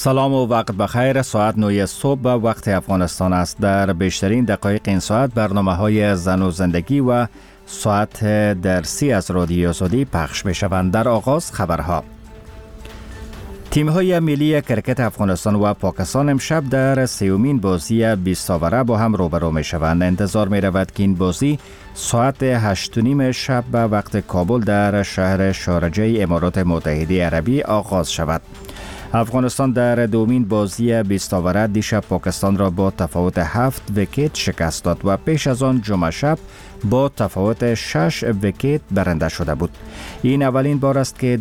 سلام و وقت بخیر. ساعت 9 صبح به وقت افغانستان است. در بیشترین دقایق این ساعت برنامه‌های زن و زندگی و ساعت درسی از رادیو آزادی پخش می‌شوند. در آغاز خبرها. تیم‌های ملی کرکت افغانستان و پاکستان امشب در سومین بازی 20 اوره با هم روبرو می‌شوند. انتظار می‌رود که این بازی ساعت 8:30 شب به وقت کابل در شهر شارجه امارات متحده عربی آغاز شود. افغانستان در دومین بازی 20 اوره دیشب پاکستان را با تفاوت 7 ویکت شکست داد و پیش از آن جمعه شب با تفاوت 6 ویکت برنده شده بود. این اولین بار است که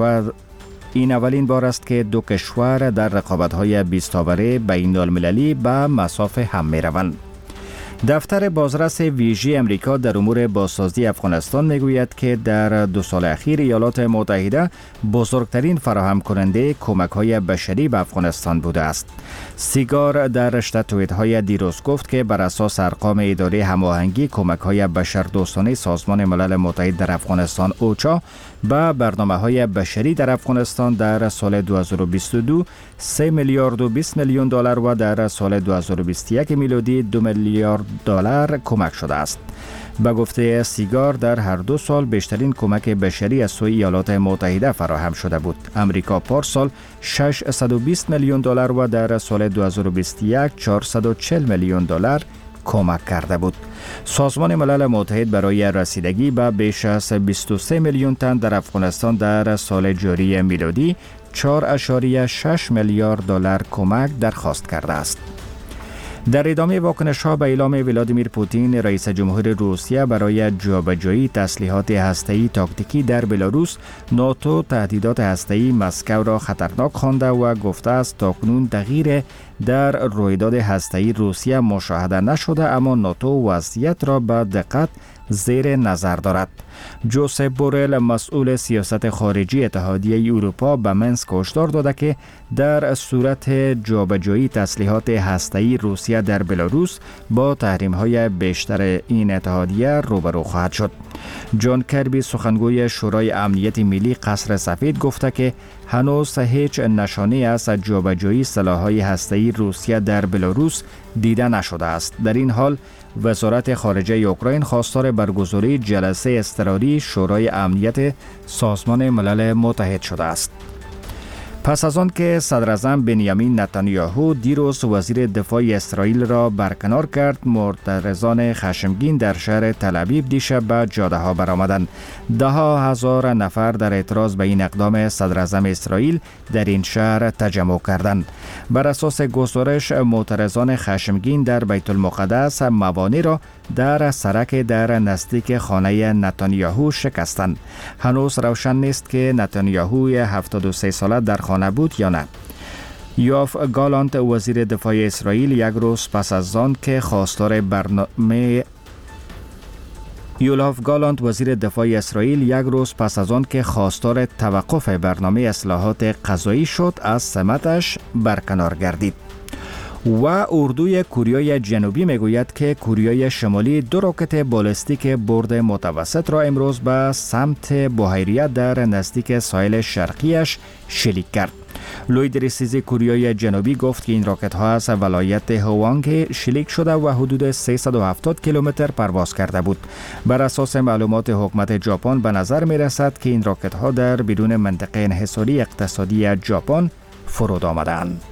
دو کشور در رقابت‌های 20 اوره بین المللی به مسافه هم می‌روند. دفتر بازرس ویژه امریکا در امور بازسازی افغانستان میگوید که در 2 سال اخیر ایالات متحده بزرگترین فراهم کننده کمک‌های بشری به افغانستان بوده است. سیگار در رشته توییت‌های دیروز گفت که بر اساس ارقام اداره هماهنگی کمک‌های بشردوستانه سازمان ملل متحد در افغانستان اوچا به برنامه‌های بشری در افغانستان در سال 2022 3 میلیارد و 20 میلیون دلار و در سال 2021 میلادی 2 میلیارد دلار کمک شده است. به گفته سیگار در هر 2 سال بیشترین کمک بشری از سوی ایالات متحده فراهم شده بود. امریکا پارسال 620 میلیون دلار و در سال 2021 440 میلیون دلار کمک کرده بود. سازمان ملل متحد برای رسیدگی به بیش از 23 میلیون تن در افغانستان در سال جاری میلادی 4.6 میلیارد دلار کمک درخواست کرده است. در ادامه واکنش‌ها به اعلام ولادیمیر پوتین رئیس جمهور روسیه برای جابجایی تسلیحات هسته‌ای تاکتیکی در بلاروس، ناتو تهدیدات هسته‌ای مسکو را خطرناک خوانده و گفته است تاکنون تغییر در رویداد هسته‌ای روسیه مشاهده نشده، اما ناتو وضعیت را به دقت زیر نظر دارد. جوزپ بورل مسئول سیاست خارجی اتحادیه اروپا به منسک هشدار داده که در صورت جابجایی تسلیحات هسته‌ای روسیه در بلاروس با تحریم‌های بیشتر این اتحادیه روبرو خواهد شد. جان کربی سخنگوی شورای امنیت ملی قصر سفید گفته که هنوز هیچ نشانه‌ای از جابجایی سلاح‌های هسته‌ای روسیه در بلاروس دیده نشده است. در این حال وزارت خارجه اوکراین خواستار برگزاری جلسه اضطراری شورای امنیت سازمان ملل متحد شده است. پس از آن که صدراعظم بنیامین نتانیاهو دیروز وزیر دفاع اسرائیل را برکنار کرد، معترضان خشمگین در شهر تل‌آویو دیشب به جاده‌ها برآمدند. ده‌ها هزار نفر در اعتراض به این اقدام صدراعظم اسرائیل در این شهر تجمع کردند. بر اساس گزارش معترضان خشمگین در بیت المقدس موانع را در سرک در نزدیک خانه نتانیاهو شکستند. هنوز روشن نیست که نتانیاهو 73 ساله در خانه بود یا نه. یوآف گالانت وزیر دفاع اسرائیل یک روز پس از آن که خواستار توقف برنامه اصلاحات قضایی شد از سمتش برکنار گردید. و اردوی کوریای جنوبی میگوید که کوریای شمالی 2 راکت بالستیک برد متوسط را امروز به سمت بحیره در نزدیک ساحل شرقیش شلیک کرد. لوید رسیزی کوریای جنوبی گفت که این راکت ها از ولایت هوانگ شلیک شده و حدود 370 کیلومتر پرواز کرده بود. بر اساس معلومات حکومت ژاپن به نظر می رسد که این راکت ها در بیرون منطقه انحصاری اقتصادی ژاپن فرود آمدند.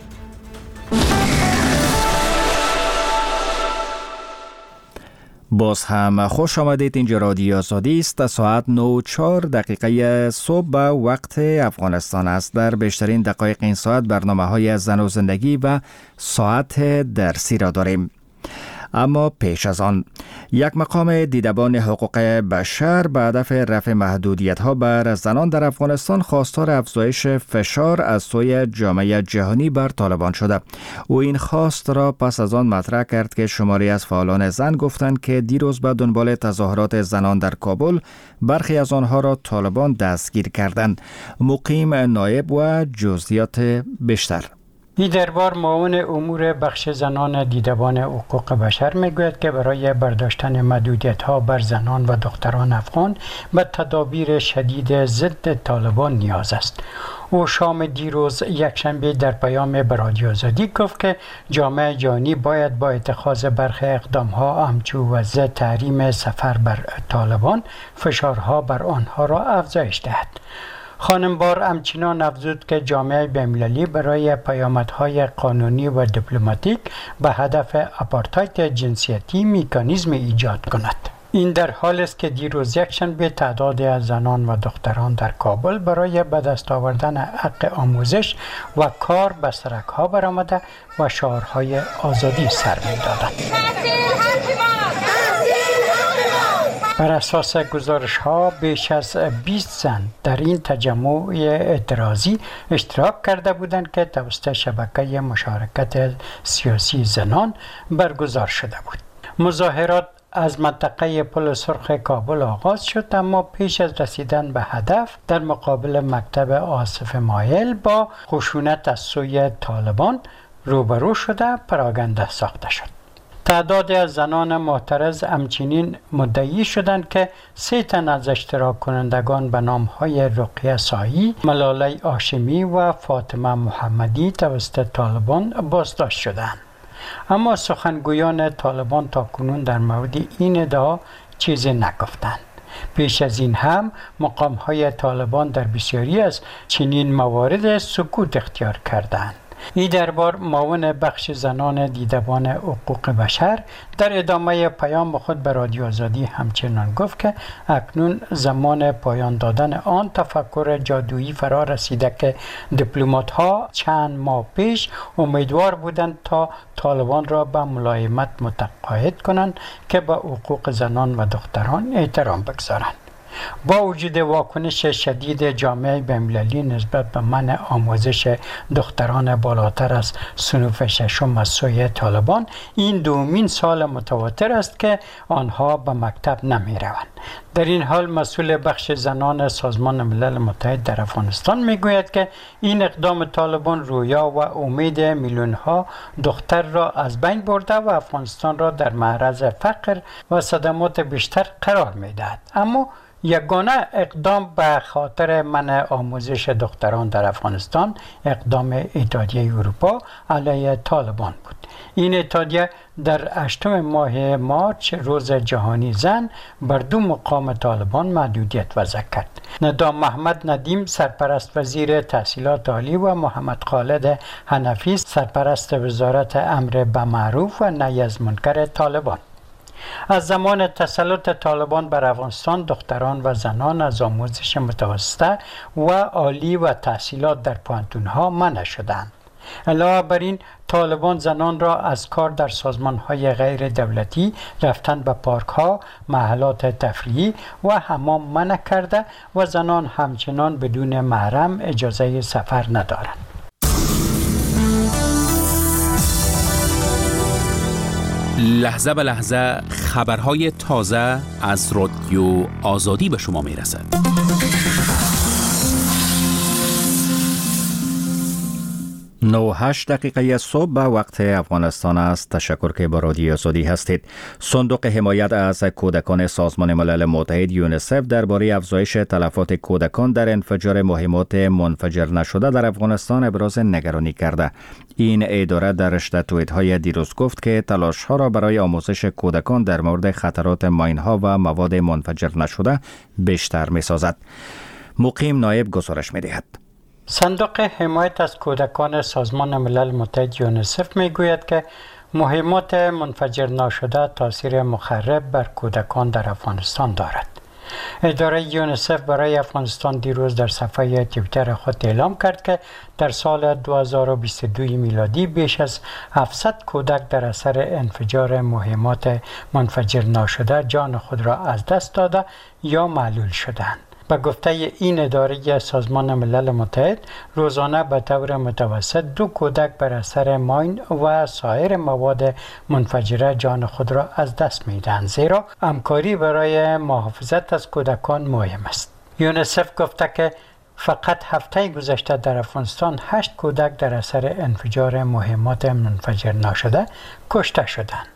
باز هم خوش آمدید. اینجا رادیو آزادی است. ساعت 9:04 صبح به وقت افغانستان است. در بیشترین دقایق این ساعت برنامه‌های زن و زندگی و ساعت درسی را داریم. اما پیش از آن یک مقام دیدبان حقوق بشر به هدف رفع محدودیت‌ها بر زنان در افغانستان خواستار افزایش فشار از سوی جامعه جهانی بر طالبان شده. او این خواست را پس از آن مطرح کرد که شماری از فعالان زن گفتند که دیروز به دنبال تظاهرات زنان در کابل برخی از آنها را طالبان دستگیر کردند. مقیم نایب و جزئیات بیشتر. این دربار معاون امور بخش زنان دیدبان حقوق بشر میگوید که برای برداشتن محدودیت‌ها بر زنان و دختران افغان به تدابیر شدید ضد طالبان نیاز است. او شام دیروز یکشنبه در پیام به رادیو آزادی گفت که جامعه جهانی باید با اتخاذ برخی اقدام‌ها همچون وضع تحریم سفر بر طالبان فشارها بر آنها را افزایش دهد. خانم بار همچنان افزود که جامعه بین‌المللی برای پیامدهای قانونی و دیپلماتیک به هدف آپارتاید جنسیتی مکانیزم ایجاد کند. این در حالی است که دیروز یکشنبه تعدادی از زنان و دختران در کابل برای به دست آوردن حق آموزش و کار به سرک‌ها برآمده و شعارهای آزادی سر می‌دادند. بر اساس گزارش‌ها بیش از 20 زن در این تجمع اعتراضی اشتراک کرده بودند که توسط شبکه مشارکت سیاسی زنان برگزار شده بود. مظاهرات از منطقه پل سرخ کابل آغاز شد، اما پیش از رسیدن به هدف در مقابل مکتب آصف مایل با خشونت از سوی طالبان روبرو شده پراگنده ساخته شد. تعدادی از زنان معترض همچنین مدعی شدند که 3 تن از اشتراک کنندگان به نام‌های رقیه سایی، ملاله هاشمی و فاطمه محمدی توسط طالبان بازداشت شدند. اما سخنگویان طالبان تاکنون در مورد این ادعا چیزی نگفتند. پیش از این هم مقام‌های طالبان در بسیاری از چنین موارد سکوت اختیار کردند. این دربار معاون بخش زنان دیدبان حقوق بشر در ادامه پیام خود به رادیو آزادی همچنان گفت که اکنون زمان پایان دادن آن تفکر جادویی فرا رسیده که دیپلمات‌ها چند ماه پیش امیدوار بودند تا طالبان را به ملایمت متقاعد کنند که به حقوق زنان و دختران احترام بگذارند. با وجود واکنش شدید جامعه بین‌المللی نسبت به منع آموزش دختران بالاتر از صنف ششم از سوی طالبان، این دومین سال متواتر است که آنها به مکتب نمی روند. در این حال مسئول بخش زنان سازمان ملل متحد در افغانستان می گوید که این اقدام طالبان رویا و امید میلیون‌ها دختر را از بین برده و افغانستان را در معرض فقر و صدمات بیشتر قرار می دهد. اما یگانه اقدام به خاطر منع آموزش دختران در افغانستان اقدام اتحادیه اروپا علیه طالبان بود. این اتحادیه در 8 ماه مارچ روز جهانی زن بر 2 مقام طالبان محدودیت وضع کرد. ندام محمد ندیم سرپرست وزیر تحصیلات عالی و محمد خالد حنفی سرپرست وزارت امر بالمعروف و نهی از منکر طالبان. از زمان تسلط طالبان بر افغانستان دختران و زنان از آموزش متوسطه و عالی و تحصیلات در پوهنتون‌ها منع شدند. علاوه بر این طالبان زنان را از کار در سازمان‌های غیر دولتی، رفتن به پارک‌ها، محلات تفریحی و حمام منع کرده و زنان همچنان بدون محرم اجازه سفر ندارند. لحظه به لحظه خبرهای تازه از رادیو آزادی به شما میرسد. 9:08 دقیقه صبح به وقت افغانستان است. تشکر که با رادیو آزادی هستید. صندوق حمایت از کودکان سازمان ملل متحد یونیسف درباره افزایش تلفات کودکان در انفجار مهمات منفجر نشده در افغانستان ابراز نگرانی کرده. این اداره در رشته توییت‌های دیروز گفت که تلاش‌ها را برای آموزش کودکان در مورد خطرات ماین‌ها و مواد منفجر نشده بیشتر می‌سازد. مقیم نایب گزارش می‌دهد. صندوق حمایت از کودکان سازمان ملل متحد یونیسف میگوید که مهمات منفجر نشده تاثیر مخرب بر کودکان در افغانستان دارد. اداره یونیسف برای افغانستان دیروز در صفحه توییتر خود اعلام کرد که در سال 2022 میلادی بیش از 700 کودک در اثر انفجار مهمات منفجر نشده جان خود را از دست داده یا معلول شدند. به گفته این اداره سازمان ملل متحد روزانه به طور متوسط 2 کودک بر اثر ماین و سایر مواد منفجره جان خود را از دست می‌دهند، زیرا همکاری برای محافظت از کودکان مهم است. یونیسف گفته که فقط هفته گذشته در افغانستان 8 کودک در اثر انفجار مهمات منفجر نشده کشته شدند.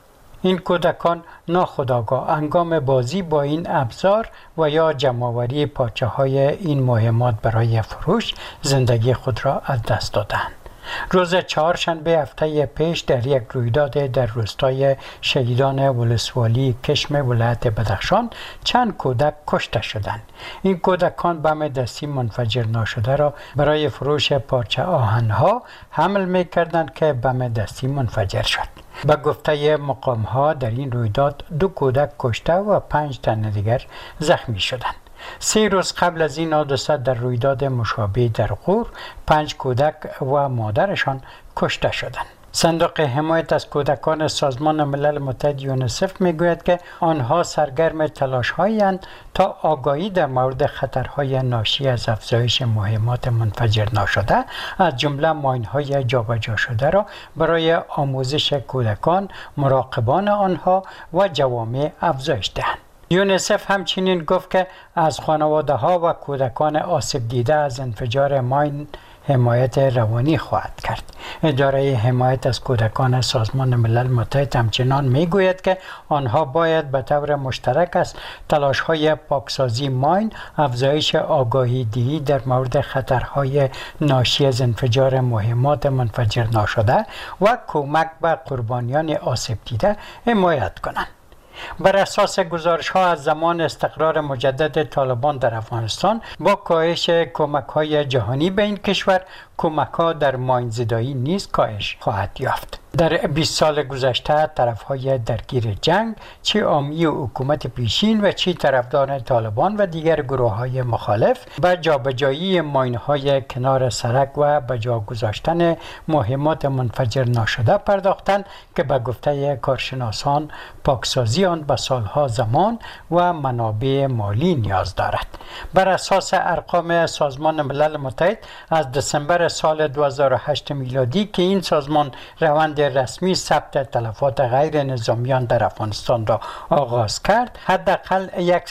این کودکان ناخودآگاه هنگام بازی با این ابزار و یا جمع‌آوری پارچه‌های این مهمات برای فروش زندگی خود را از دست دادند. روز چهارشنبه هفته پیش در یک رویداد در روستای شهیدان ولسوالی کشم ولایت بدخشان چند کودک کشته شدند. این کودکان بم دستی منفجر ناشده را برای فروش پارچه آهن‌ها حمل می‌کردند که بم دستی منفجر شد. به گفته مقام‌ها در این رویداد 2 کودک کشته و 5 تن دیگر زخمی شدند. 3 روز قبل از این حادثه در رویداد مشابه در غور 5 کودک و مادرشان کشته شدند. صندوق حمایت از کودکان سازمان ملل متحد یونیسف میگوید که آنها سرگرم تلاش‌هایند تا آگاهی در مورد خطرهای ناشی از افزایش مهمات منفجر ناشده از جمله ماین‌های جابجا شده را برای آموزش کودکان، مراقبان آنها و جوامع افزایش دهند. یونیسف همچنین گفت که از خانواده ها و کودکان آسیب دیده از انفجار ماین حمایت روانی خواهد کرد. اداره حمایت از کودکان سازمان ملل متحد همچنان میگوید که آنها باید به طور مشترک از تلاش‌های پاکسازی ماین، افزایش آگاهی دهی در مورد خطرهای ناشی از انفجار مهمات منفجر ناشده و کمک به قربانیان آسیب دیده حمایت کنند. بر اساس گزارش‌ها از زمان استقرار مجدد طالبان در افغانستان با کاهش کمک‌های جهانی به این کشور، کمک‌ها در ماین‌زدایی نیز کاهش خواهد یافت. در 20 سال گذشته طرف‌های درگیر جنگ، چه عامی و حکومت پیشین و چه طرفدار طالبان و دیگر گروه‌های مخالف، به جابجایی ماین‌های کنار سرک و به جا گذاشتن مهمات منفجر ناشده پرداختند که به گفته کارشناسان پاکسازی آن به سالها زمان و منابع مالی نیاز دارد. بر اساس ارقام سازمان ملل متحد از دسامبر سال 2008 میلادی که این سازمان روند رسمی ثبت تلفات غیر نظامیان در افغانستان را آغاز کرد، حداقل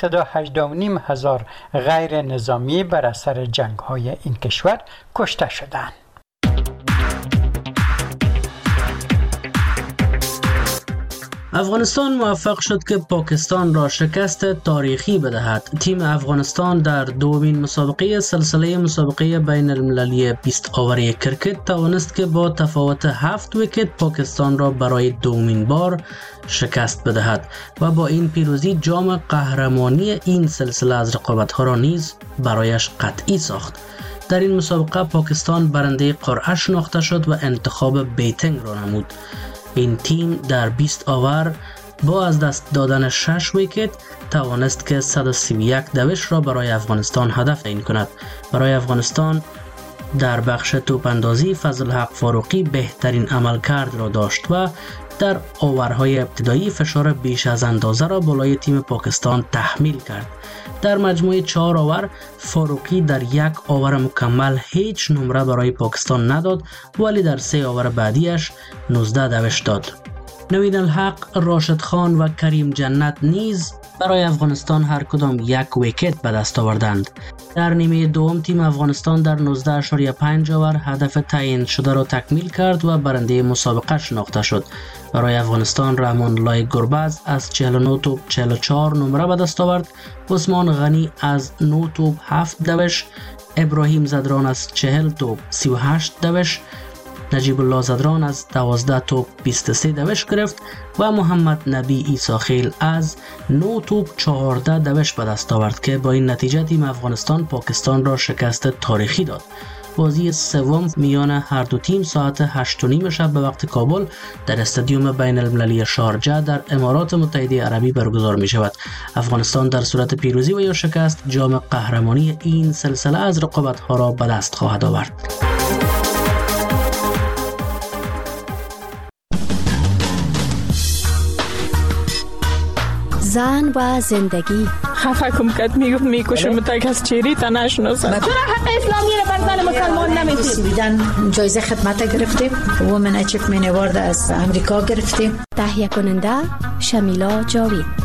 118,500 هزار غیر نظامی بر اثر جنگ‌های این کشور کشته شدند. افغانستان موفق شد که پاکستان را شکست تاریخی بدهد. تیم افغانستان در دومین مسابقه سلسله مسابقه بین المللی 20 آوری کرکت توانست که با تفاوت 7 ویکت پاکستان را برای دومین بار شکست بدهد و با این پیروزی جام قهرمانی این سلسله از رقابت‌ها را نیز برایش قطعی ساخت. در این مسابقه پاکستان برنده قرعه شناخته شد و انتخاب بیتینگ را نمود. این تیم در 20 آور با از دست دادن 6 ویکت توانست که 131 دوش را برای افغانستان هدف تعیین کند. برای افغانستان در بخش توپ اندازی فضلحق فاروقی بهترین عملکرد را داشت و در آورهای ابتدایی فشار بیش از اندازه را بالای تیم پاکستان تحمیل کرد. در مجموعه 4 آور فاروقی در 1 آور مکمل هیچ نمره برای پاکستان نداد، ولی در 3 آور بعدیش 19 دوش داد. نوید الحق، راشد خان و کریم جنت نیز برای افغانستان هر کدام 1 ویکت به دست آوردند. در نیمه دوم تیم افغانستان در 19.5 آور هدف تعیین شده را تکمیل کرد و برنده مسابقه شناخته شد. برای افغانستان رحمان الله گربز از 49 توپ 44 نمره به دست آورد، عثمان غنی از 9 توپ 7 دوش، ابراهیم زدران از 40 توپ 38 دوش، نجیب الله زدران از 12 توپ 23 دوش گرفت و محمد نبی عیساخیل از 9 توپ 14 دوش به دست آورد که با این نتیجه تیم افغانستان پاکستان را شکست تاریخی داد. بازی سوم میان هر دو تیم ساعت 8:30 شب به وقت کابل در استادیوم بین المللی شارجه در امارات متحده عربی برگزار می شود. افغانستان در صورت پیروزی و یا شکست جام قهرمانی این سلسله از رقابت‌ها را به دست خواهد آورد. زن و زندگی خفه کم کد میکشم تا از چیری تا نشناسم. چرا حق اسلامی رو بر زن مسلمان نمیدید؟ سویدن جایزه خدمت گرفتیم، وومن اچیومنت اوارد از امریکا گرفتیم. تهیه کننده شمیلا جاوید.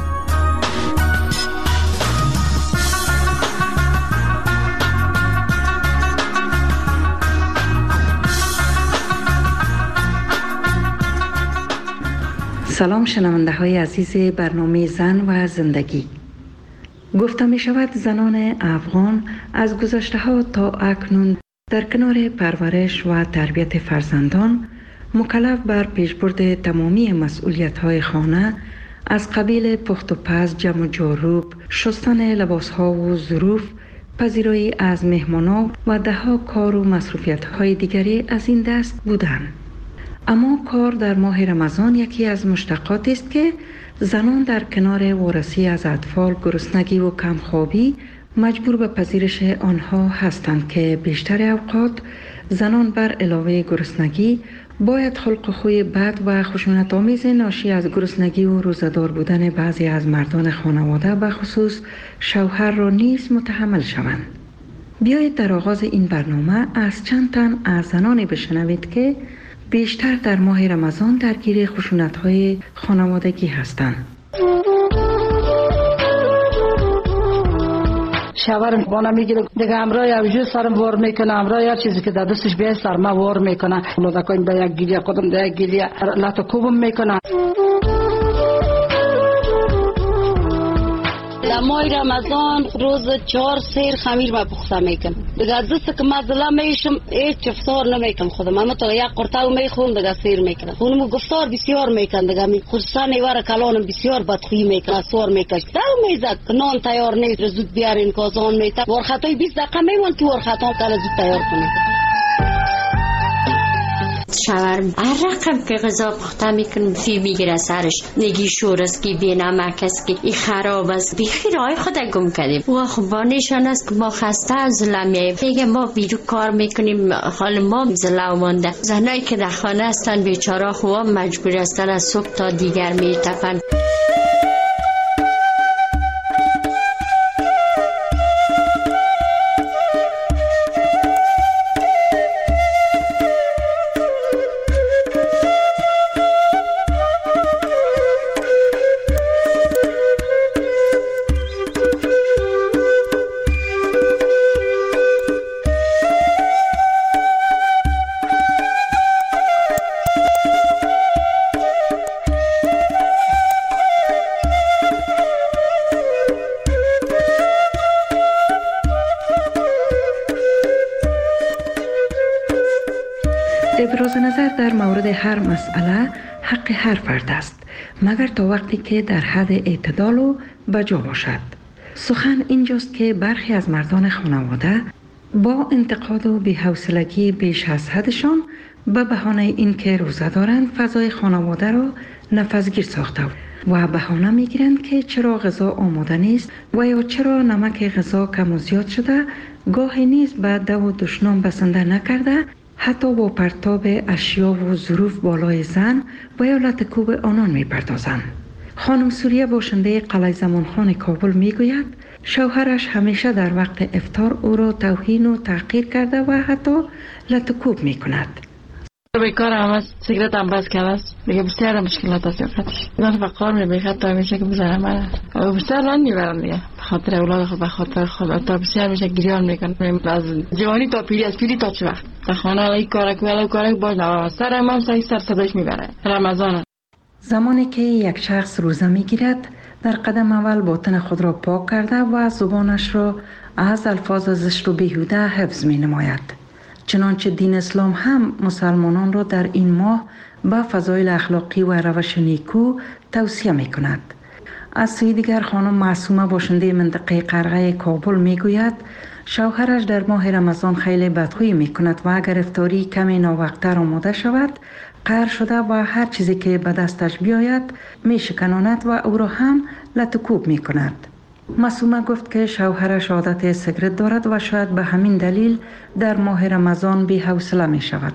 سلام شنونده های عزیز برنامه زن و زندگی. گفته می شود زنان افغان از گذشته ها تا اکنون در کنار پرورش و تربیت فرزندان مکلف بر پیشبرد تمامی مسئولیت های خانه از قبیل پخت و پز، جمع و جاروب، شستن لباس ها و ظروف، پذیرایی از مهمانان و دهها کار و مصروفیت های دیگری از این دست بودند. اما کار در ماه رمضان یکی از مشتقاتی است که زنان در کنار وارسی از اطفال، گرسنگی و کمخوابی مجبور به پذیرش آنها هستند که بیشتر اوقات زنان بر علاوه گرسنگی باید خلق خوی بد و خشونت آمیز ناشی از گرسنگی و روزه‌دار بودن بعضی از مردان خانواده به خصوص شوهر را نیز متحمل شوند. بیایید در آغاز این برنامه از چند تن از زنانی بشنوید که بیشتر در ماه رمضان درگیر خشونت‌های خانوادگی هستند. شوهرم بانا میگیره دیگه امرای اوجو سرم وار میکنه، امرای هر چیزی که در دستش بیای سرم وار میکنه، لودکاین به یک گیریه خودم به یک گیریه لاتو کوبم میکنه. در ماه رمضان روز 4 سیر خمیر ما پخته میکنم. دیگه از دست که مزله میشم هیچ افطار نمیکنم خودم، اما تا یک قرطه میخورم دیگه سیر میکنم. اونم گفتار بسیار میکنم دیگه می خصوصا نیوار کلانم بسیار بدخویی میکنه، سوار میکشه. دو میزد که نان تیار نیست زود بیارین کازان میته. ورخطای 20 دقیقه میمون که ورخطا کلا زود تیار کنید. شوهر هر رقم که غذا پخته میکنم فی میگیره سرش، نگی شور است که بی نمک است که این خراب است، بیخی رای خود گم کردیم. و خب نشان است که ما خسته از زلمیه دیگه، ما بیرو کار میکنیم، حال ما زلو مانده. زنایی که در خانه هستن بیچاره خواه مجبور هستن از صبح تا دیگر میتپن. ابراز نظر در مورد هر مسئله حق هر فرد است، مگر تا وقتی که در حد اعتدال و بجا باشد. سخن اینجاست که برخی از مردان خانواده با انتقاد و بی‌حوصلگی بیش از حدشان به بهانه اینکه روزه دارند فضای خانواده را نفسگیر ساخته و بهانه میگیرند که چرا غذا آماده نیست و یا چرا نمک غذا کم و زیاد شده، گاهی نیز به دو و دشنام بسنده نکرده، حتی با پرتاب اشیا و ظروف بالای زن و یا لطکوب آنان می پردازند. خانم سوریه باشنده قلعه زمانخان کابل می گوید شوهرش همیشه در وقت افطار او را توهین و تحقیر کرده و حتی لطکوب می کند. بیکار هم است، سیگرت هم بس کرده است، دیگه بسیار مشکلات است یافتش. من فقار میبیخد تا میشه که بزنم من بسیار ران میبرم دیگه، بخاطر اولاد خود بخاطر خود تا بسیار میشه گریان میکنم از جوانی تا پیری، از پیری تا چه وقت در خانه این کارک ولی کارک باز نوام سرم هم سر صداش میبره. رمضان زمانی که یک شخص روزه میگیرد در قدم اول باطن خود را پاک کرده و زبانش را از الفاظ زشت و بیهوده حفظ می نماید. چنانچه دین اسلام هم مسلمانان را در این ماه به فضایل اخلاقی و روش نیکو توصیه می کند. از سوی دیگر خانم معصومه باشنده منطقه قرغه کابل می گوید شوهرش در ماه رمضان خیلی بدخویی می کند و اگر افطاری کمی ناوقت‌تر آماده شود قهر شده و هر چیزی که به دستش بیاید می شکනාند و او را هم لطکوب می کند. معصومه گفت که شوهرش عادت سیگرت دارد و شاید به همین دلیل در ماه رمضان بی حوصله می شود.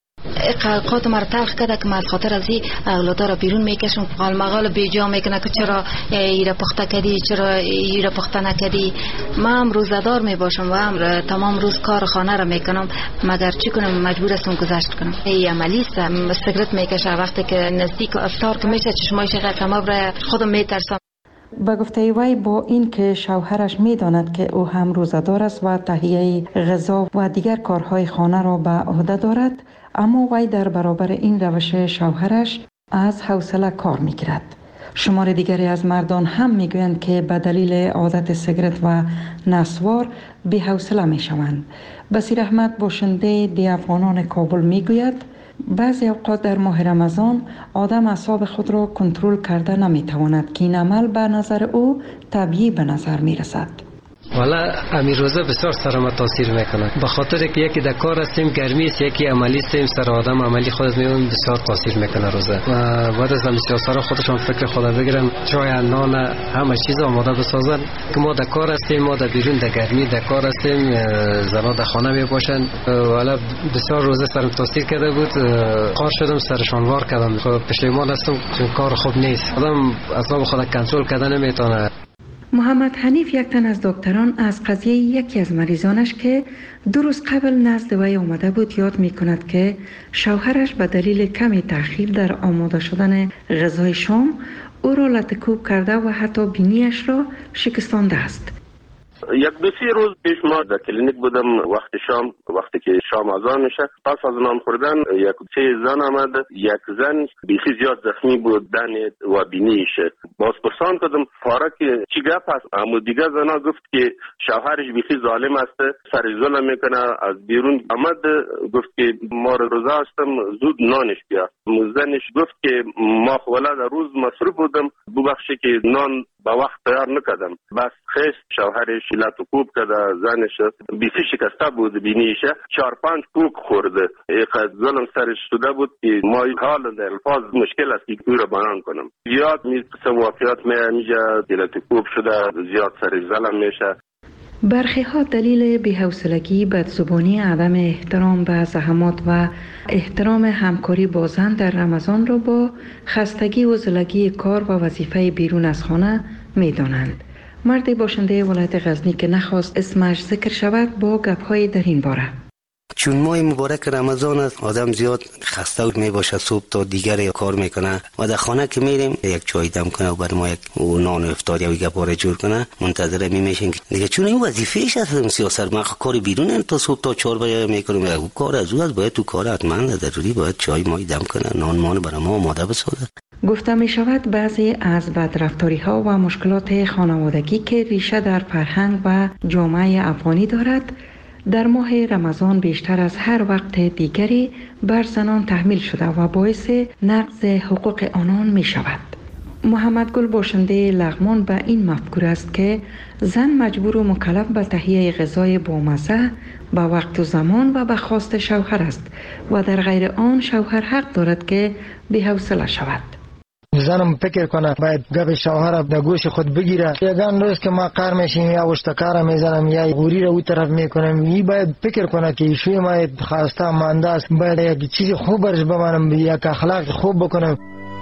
قلقات مرا تلخ کرده که من از خاطر از این اولادا را بیرون میکشم، قال مقال بیجا میکنه که چرا ایره پخته کردی، چرا ایره پخته نکردی. من هم روزدار میباشم و هم تمام روز کار خانه را میکنم، مگر چی کنم مجبور هستم گذشت کنم. این عملی است، سیگرت میکشه وقتی که نزدیک افطار که میشه چشمایش کماب را خودم میترسم. با گفته وی با این که شوهرش میداند که او هم روزدار است و تهیه غذا و دیگر کارهای خانه را به عهده دارد، اما وی در برابر این روش شوهرش از حوصله کار میگیرد. شمار دیگری از مردان هم میگویند که به دلیل عادت سیگارت و نسوار بی حوصله میشوند. بصیر احمد باشنده دی افغانان کابل میگوید بعضی اوقات در ماه رمضان آدم اعصاب خود را کنترل کرده نمیتواند که این عمل به نظر او طبیعی به نظر میرسد. والا امیر روزه بسیار سر ما تاثیر میکنه، به خاطر که یکی در کار هستیم گرمی است، یکی عملی هستیم، سر آدم عملی خودت میون بسیار تاثیر میکنه روزه. و بعد از سیاسارا خودشان فکر خدا بگیرن، چای نان همه چیز آماده بسازن که ما در کار هستیم، ما در بیرون در گرمی در کار هستیم، زنا در خانه میباشن. والا بسیار روزه سرم تاثیر کرده بود، قار شدم سرشان وار کردم، پشیمان هستم چون کار خوب نیست، آدم اعصاب خود کنترل کردن نمیتونه. محمد حنیف یک تن از دکتران از قضیه یکی از مریضانش که 2 روز قبل نزد وی آمده بود یاد می کند که شوهرش به دلیل کمی تأخیر در آماده شدن غذای شام او را لطکوب کرده و حتی بینیش را شکستانده است. یک 2-3 روز پیش ما در کلینیک بودم، وقتی که شام اذان میشه، پس از نان خوردن یک 3 زن آمد. یک زن بیخی زیاد زخمی بود، دن و بینیش. باز پرسان کردم فاره که چی گپ است؟ اما دیگه زنا گفت که شوهرش بیخی ظالم است، سر ظلم میکنه. از بیرون آمد گفت که ما روزه هستم، زود نانش بیار. زنش گفت که ما خودم در روز مصروف بودم، ببخشید که نان با وقت تیار نکردم. بس خیست شوهرش لطو کوب کرده، زنش بیسی شکسته بود بینیشه، 4-5 کوک خورده. اینقدر ظلم سرش شده بود که ما حال در الفاظ مشکل است که او را بیان کنم. زیاد قسم واقعیات میجا لطو کوب شده، زیاد سرش ظلم میشه. برخی ها دلیل بی‌حوصلگی، بدزبانی، عدم احترام به زحمات و احترام همکاری با زن در رمضان را با خستگی و زلگی کار و وظیفه بیرون از خانه می دانند. مرد باشنده ولایت غزنی که نخواست اسمش ذکر شود با گپ‌های در این باره: چون ماه مبارک رمضان است، آدم زیاد خسته می باشه، صبح تا دیگر کار میکنه و در خانه که میریم یک چای دم کنه و برای ما یک نان افطار یا گپاره جور کنه، منتظر میشیم دیگه. چون این وظیفه‌اش است، سیاست ما کار بیرون تا صبح تا 4 بجه میکنیم، او کار از او است، باید تو کار حتما ضروری باید چای مای دم کنه، نان مان برای ما آماده بسازه. گفته می شود بعضی از بدرفتاری ها و مشکلات خانوادگی که ریشه در فرهنگ و جامعه افغانی دارد، در ماه رمضان بیشتر از هر وقت دیگری بر زنان تحمیل شده و باعث نقض حقوق آنان می شود. محمد گل باشنده لغمان به این مفکور است که زن مجبور و مکلف به تهیه غذای بامزه به وقت و زمان و به خواست شوهر است و در غیر آن شوهر حق دارد که بی‌حوصله شود. زنم فکر کنه باید گپ شوهر در گوش خود بگیره. یگان روز که ما کار میشیم یا اشتکار میزنم یا غوری رو اون طرف میکنم، این باید فکر کنه که ایشوی ما خواسته مانده است، باید یک چیز خوب برش بمانم، یک اخلاق خوب بکنم.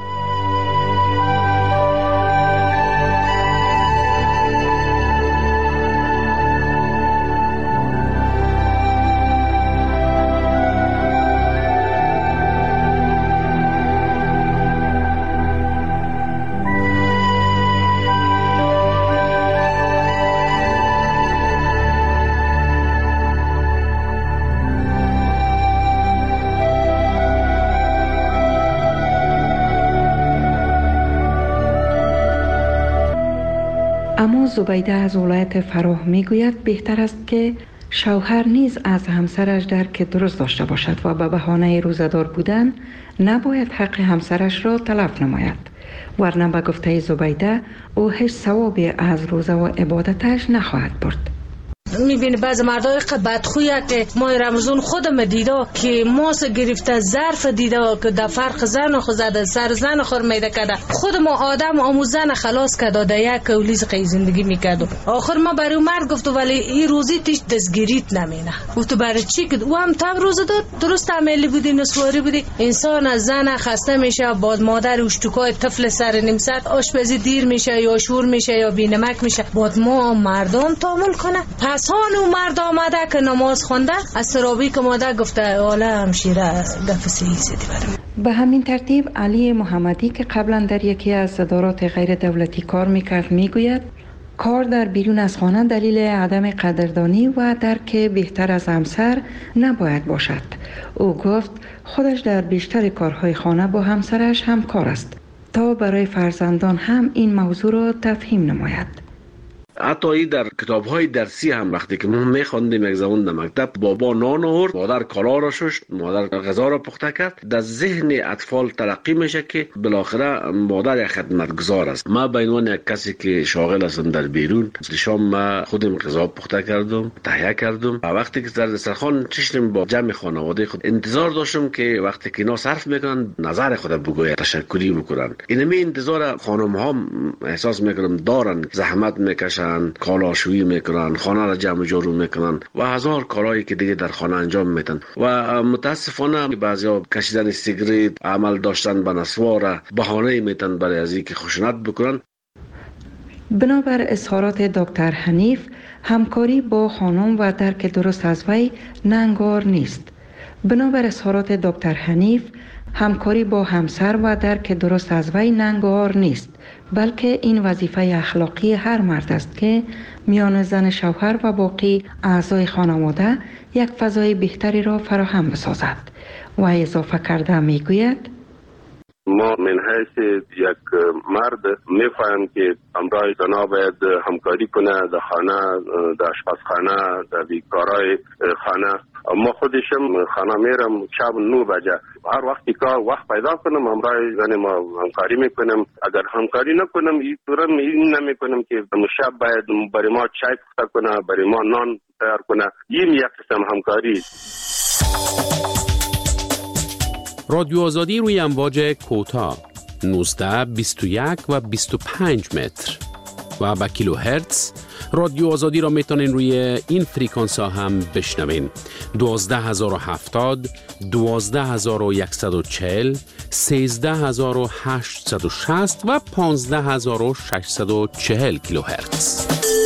اما زبیده از ولایت فراه میگوید بهتر است که شوهر نیز از همسرش درک درست داشته باشد و به بهانه روزه‌دار بودن نباید حق همسرش را تلف نماید، ورنه به گفته زبیده او هیچ ثوابی از روزه و عبادتش نخواهد برد. میبینی بعض مردای بدخویه که ماه رمضان خودم دیده که ماس گرفته، ظرف دیده که در فرق زن خود زده، سر زن خور میده کرده، خود ما آدم آموزن خلاص کرده در یک کولیز قی زندگی میکرد. آخر ما برای مرد گفتو ولی این روزی تیش دستگیریت نمینه. گفتو برای چی که او هم تب روزه داد، درست عملی بودی، نسواری بودی. انسان از زن خسته میشه، بعد مادر اشتکای طفل سر نیم ساعت آشپزی دیر میشه یا شور میشه یا بینمک میشه، بعد ما مردم تحمل کنه. پس هانو مرد آمده که نماز خونده از سرابی که ماده گفته حالا همشیره گفت سیدی برم. به همین ترتیب علی محمدی که قبلا در یکی از ادارات غیر دولتی کار میکرد میگوید کار در بیرون از خانه دلیل عدم قدردانی و درک بهتر از همسر نباید باشد. او گفت خودش در بیشتر کارهای خانه با همسرش همکار است تا برای فرزندان هم این موضوع را تفهیم نماید. حتی این در کتاب‌های درسی هم وقتی که ما می‌خواندیم یک زمان در مکتب، بابا نان آورد، مادر کالا را شست، مادر غذا را پخته کرد، در ذهن اطفال تلقی میشه که بالاخره مادر یک خدمتگزار است. ما به عنوان یک کسی که شاغل هستم در بیرون، شام ما خودم غذا پخته کردم، تهیه کردم. وقتی که در دسترخوان نشستیم با جمع خانواده خود، انتظار داشتم که وقتی که اینا صرف میکنن نظر خود بگوید، تشکری بکنن. اینمی انتظار خانم‌ها احساس میکنم دارن، زحمت میکشن، کالاشویی میکنن، خانه را جمع جارو میکنن و هزار کارهایی که دیگه در خانه انجام میدن و متاسفانه بعضیا کشیدن سیگریت، عمل داشتن به نسوار بهانه میتن برای از اینکه خشونت بکنن. بنابر اظهارات دکتر حنیف، همکاری با خانم و درک درست از وی ننگار نیست. بنابر اظهارات دکتر حنیف، همکاری با همسر و درک درست از وی ننگار نیست، بلکه این وظیفه اخلاقی هر مرد است که میان زن شوهر و باقی اعضای خانواده یک فضای بهتری را فراهم بسازد. و اضافه کرده میگوید ما من حیث یک مرد میفهم که همراه زنا باید همکاری کنه در خانه، در آشپزخانه، در کارهای خانه. ما خودشم خانه میرم شب 9 بجه، هر وقتی که وقت پیدا کنم همراه زن ما همکاری میکنم. اگر همکاری نکنم این طور نمی کنم که شب باید برای ما چای پخته کنه، برای ما نان تیار کنه. این یک قسم همکاری. رادیو آزادی روی امواج کوتاه 19، 21 و 25 متر و با کیلو هرتز. رادیو آزادی را میتونین روی این فریکانس ها هم بشنوین: 12070، 12140، 13860 و 15640 کیلو هرتز.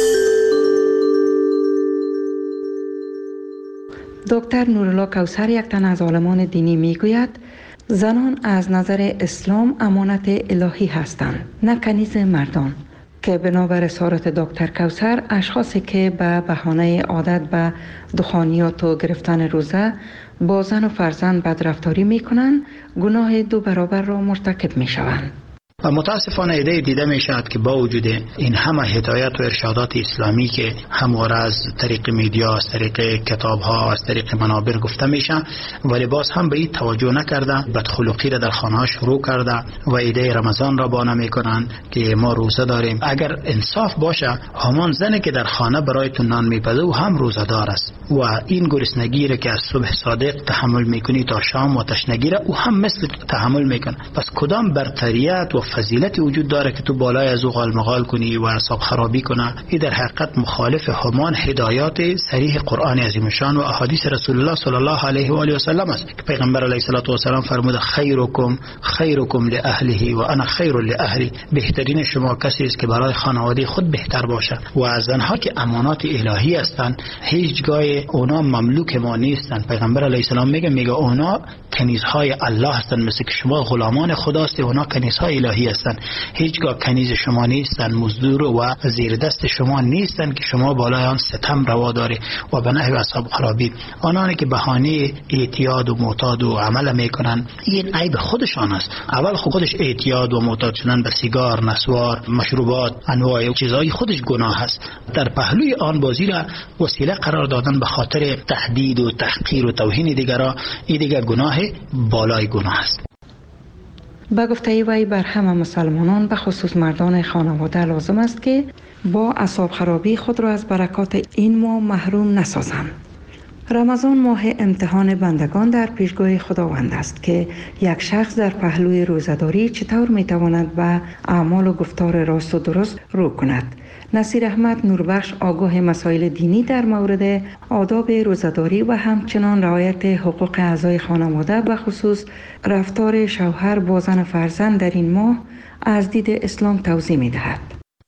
دکتر نورالله کوثر، یک تن از عالمان دینی، میگوید زنان از نظر اسلام امانت الهی هستند، نه کنیز مردان. که بنابر اظهارات دکتر کوثر، اشخاصی که به بهانه عادت به دخانیات و گرفتن روزه با زن و فرزند بدرفتاری میکنند، گناه 2 برابر را مرتکب میشوند. و متاسفانه ایده دیده می شود که با وجود این همه هدایت و ارشادات اسلامی که همواره از طریق میدیا، از طریق کتاب ها، از طریق منابر گفته میشه، ولی باز هم به این توجه نکرده، بدخلقی را در خانه ها شروع کرده و ایده رمضان را بانه میکنن که ما روزه داریم. اگر انصاف باشه، همان زنی که در خانه برایتون نان میپزه او هم روزه دار است و این گرسنگی را که از صبح صادق تحمل میکنی تا شام و تشنگی را او هم مثل تحمل میکنه. پس کدام برتریت و فضیلتی وجود داره که تو بالای از او غالمغال کنی و اعصاب خرابی کنه؟ این در حقیقت مخالف همان هدایات صریح قرآن عظیم شان و احادیث رسول الله صلی الله علیه و آله و سلم است که پیغمبر علیه الصلاه و سلام فرموده خیرکم لاهله و انا خیر لاهلی. بهترین شما کسی است که برای خانواده خود بهتر باشه. و از زنها که امانات الهی هستند، هیچگاه اونا مملوک ما نیستند. پیغمبر علیه السلام میگه اونا کنیزهای الله هستند، مثل که شما غلامان خداست، اونا کنیزهای الهی هستند. هیچگاه کنیز شما نیستند، مزدور و زیر دست شما نیستند که شما بالای آن ستم روا داری و به نحو اعصاب خرابی. آنانی که بهانه اعتیاد و معتاد و عمل میکنن، این عیب خودشان است. اول خودش اعتیاد و معتاد شدن به سیگار، نسوار، مشروبات، انواع چیزهای خودش گناه است. در پهلوی آن بازی را وسیله قرار دادن به خاطر تهدید و تحقیر و توهین دیگران، این دیگر گناه بالای گناه است. به گفته وی، بر همه مسلمانان به خصوص مردان خانواده لازم است که با اعصاب خرابی خود را از برکات این ماه محروم نسازند. رمضان ماه امتحان بندگان در پیشگاه خداوند است که یک شخص در پهلوی روزه‌داری چطور میتواند به اعمال و گفتار راست و درست رو کند. نصیر احمد نوربخش آگاه مسائل دینی در مورد آداب روزه‌داری و همچنان رعایت حقوق اعضای خانواده به خصوص رفتار شوهر با زن فرزند در این ماه از دید اسلام توضیح می‌دهد.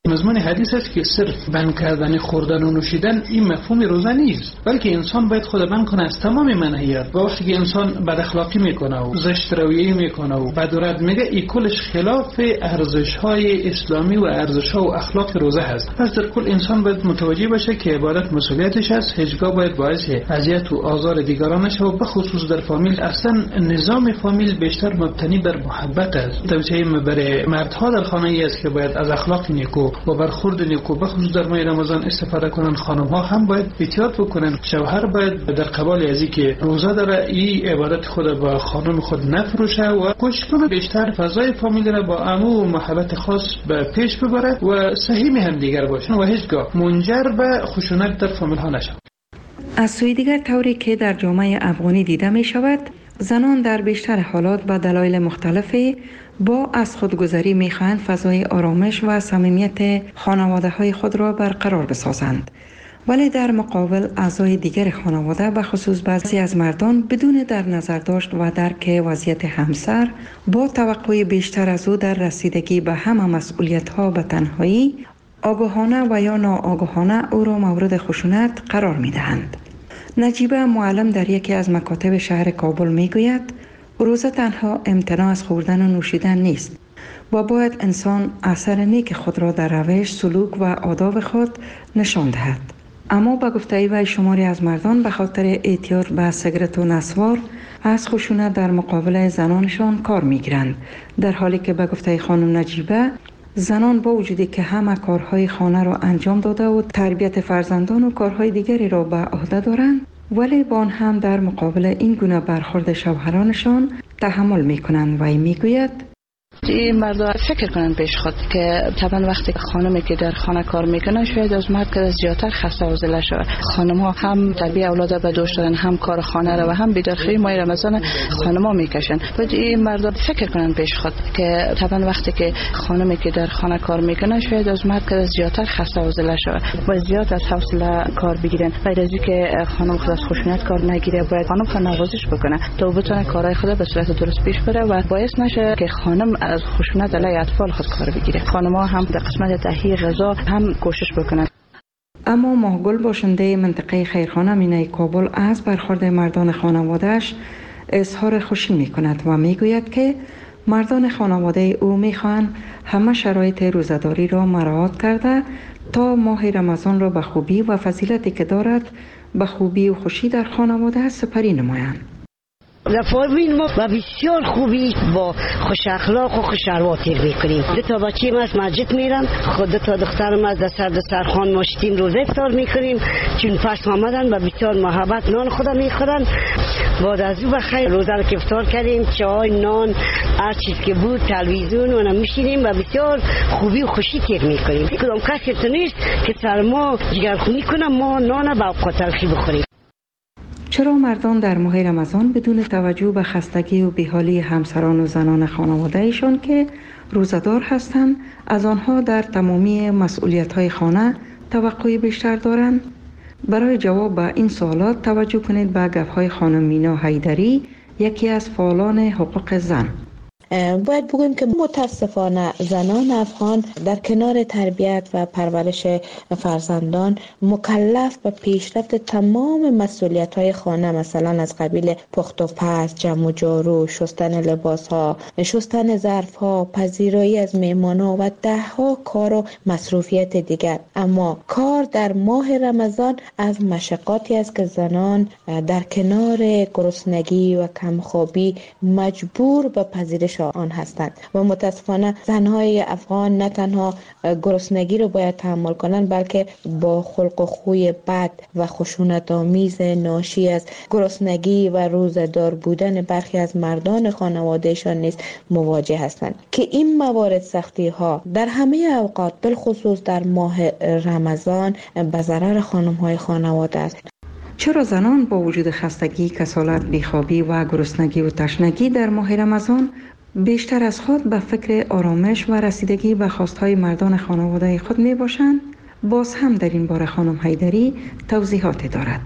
مضمون حدیث است که صرف بند کردن خوردن و نوشیدن این مفهوم روزه نیست، بلکه انسان باید خود بند کنه از تمام منهیات. و وقتی که انسان بد اخلاقی میکنه و زشت رویه میکنه و بد و رد میگه، این کلش خلاف ارزش‌های اسلامی و ارزش‌ها و اخلاق روزه هست. پس در کل انسان باید متوجه باشه که عبادت مسئولیتش است، هیچگاه باید باعث اذیت و آزار دیگران نشه و به خصوص در فامیل. اصلا نظام فامیل بیشتر مبتنی بر محبت است. توصیه برای مردها در خانه ای است که باید از اخلاق نیکو و برخورد نیکو به خصوص در ماه رمضان استفاده کنن. خانم‌ها هم باید احتیاط بکنن. شوهر باید در قبال ازی که روزه داره این عبادت خود با خانم خود نفروشه و کوشش کنه بیشتر فضای فامیل را با امو و محبت خاص به پیش ببره و صحیح هم دیگر باشن و هیچگاه منجر به خشونت در فامیل ها نشه. از سوی دیگر طوری که در جامعه افغانی دیده می شود، زنان در بیشتر حالات به دلایل مختلفی با از خودگذری می خواهند فضای آرامش و صمیمیت خانواده های خود را برقرار بسازند. ولی در مقابل اعضای دیگر خانواده به خصوص بعضی از مردان بدون در نظر داشت و درک وضعیت همسر با توقع بیشتر از او در رسیدگی به همه مسئولیت ها به تنهایی آگاهانه و یا ناآگاهانه او را مورد خشونت قرار می دهند. نجیبه معلم در یکی از مکاتب شهر کابل می گوید روزه تنها امتناع از خوردن و نوشیدن نیست و باید انسان اثر نیک خود را در روش، سلوک و آداب خود نشان دهد. اما به گفته وی شماری از مردان به خاطر اعتیاد به سیگرت و نسوار از خشونت در مقابل زنانشان کار میگیرند، در حالی که به گفته خانم نجیبه زنان با وجودی که همه کارهای خانه را انجام داده و تربیت فرزندان و کارهای دیگری را به عهده دارند، ولی با آن هم در مقابل این گونه برخورد شوهرانشان تحمل میکنند. و این میگوید این مردا فکر کنن پیش خود که طبعا وقتی خانمی که در خانه کار میکنه شاید از مرد که زیادتر خسته و ضعیف شود. خانم ها هم طبیعی اولاد به دوش دارن، هم کار خانه را و هم بیدارخوری ماه رمضان خانم ها میکشن. و این مردا فکر کنن پیش خود که طبعا وقتی که خانمی که در خانه کار میکنه شاید از مرد که زیادتر خسته و ضعیف شود و زیاد از حوصله کار بگیرن. غیر از اینکه خانم خود از خشونت کار نگیره، باید خانم خود نوازش بکنه تا بتونه کارهای خود به صورت درست پیش بره و باعث نشه که خانم از خشونت علیه اطفال خود کار بگیره. خانم‌ها هم در قسمت تهیه غذا هم کوشش بکنن. اما ماهگل باشنده منطقه خیرخانه مینای کابل از برخورد مردان خانواده‌اش اظهار خوشی می‌کند و می‌گوید که مردان خانواده او می‌خواهند همه شرایط روزه‌داری را مراعات کرده تا ماه رمضان را به خوبی و فضیلتی که دارد به خوبی و خوشی در خانواده سپری نمایند. فامیل ما و بسیار خوبی با خوش اخلاق و خوش ارواتر میکنیم. دو تا بچه‌م از مسجد میرم، خود دو تا دخترم از دسترخوان ماشتیم روزه افطار میکنیم، چون پس آمدن و بسیار محبت نان خدا میخورن. بعد از او بخیر روزه رو که افطار کردیم، چای، نان، هر چیز که بود، تلویزیون و میشینیم و بسیار خوبی و خوشی تیر میکنیم. کدام کسی تو نیست که سر ما جگرخونی کنه ما نان با اوقات تلخی بخوریم. چرا مردان در ماه رمضان بدون توجه به خستگی و بیحالی همسران و زنان خانواده‌ایشان که روزه‌دار هستند از آنها در تمامی مسئولیت‌های خانه توقع بیشتر دارند؟ برای جواب به این سوالات توجه کنید به گفت‌های خانم مینا حیدری، یکی از فعالان حقوق زن. باید بگویم که متاسفانه زنان افغان در کنار تربیت و پرورش فرزندان مکلف به پیشرفت تمام مسئولیت‌های خانه، مثلا از قبیل پخت و پز، جمع و جارو، شستن لباس‌ها، شستن ظرف‌ها، پذیرایی از مهمان‌ها و ده‌ها کار و مصروفیت دیگر. اما کار در ماه رمضان از مشقاتی است که زنان در کنار گرسنگی و کمخوابی مجبور به پذیرش آن هستند و متاسفانه زنهای افغان نه تنها گرسنگی رو باید تحمل کنند، بلکه با خلق و خوی بد و خشونت آمیز ناشی از گرسنگی و روزه‌دار بودن برخی از مردان خانوادهشان نیز مواجه هستند که این موارد سختی ها در همه اوقات بالخصوص در ماه رمضان به ضرر خانم‌های خانواده است. چرا زنان با وجود خستگی، کسالت، بیخوابی و گرسنگی و تشنگی در ماه رمضان بیشتر از خود به فکر آرامش و رسیدگی به خواستهای مردان خانواده خود می باشند؟ باز هم در این باره خانم حیدری توضیحاتی دارد.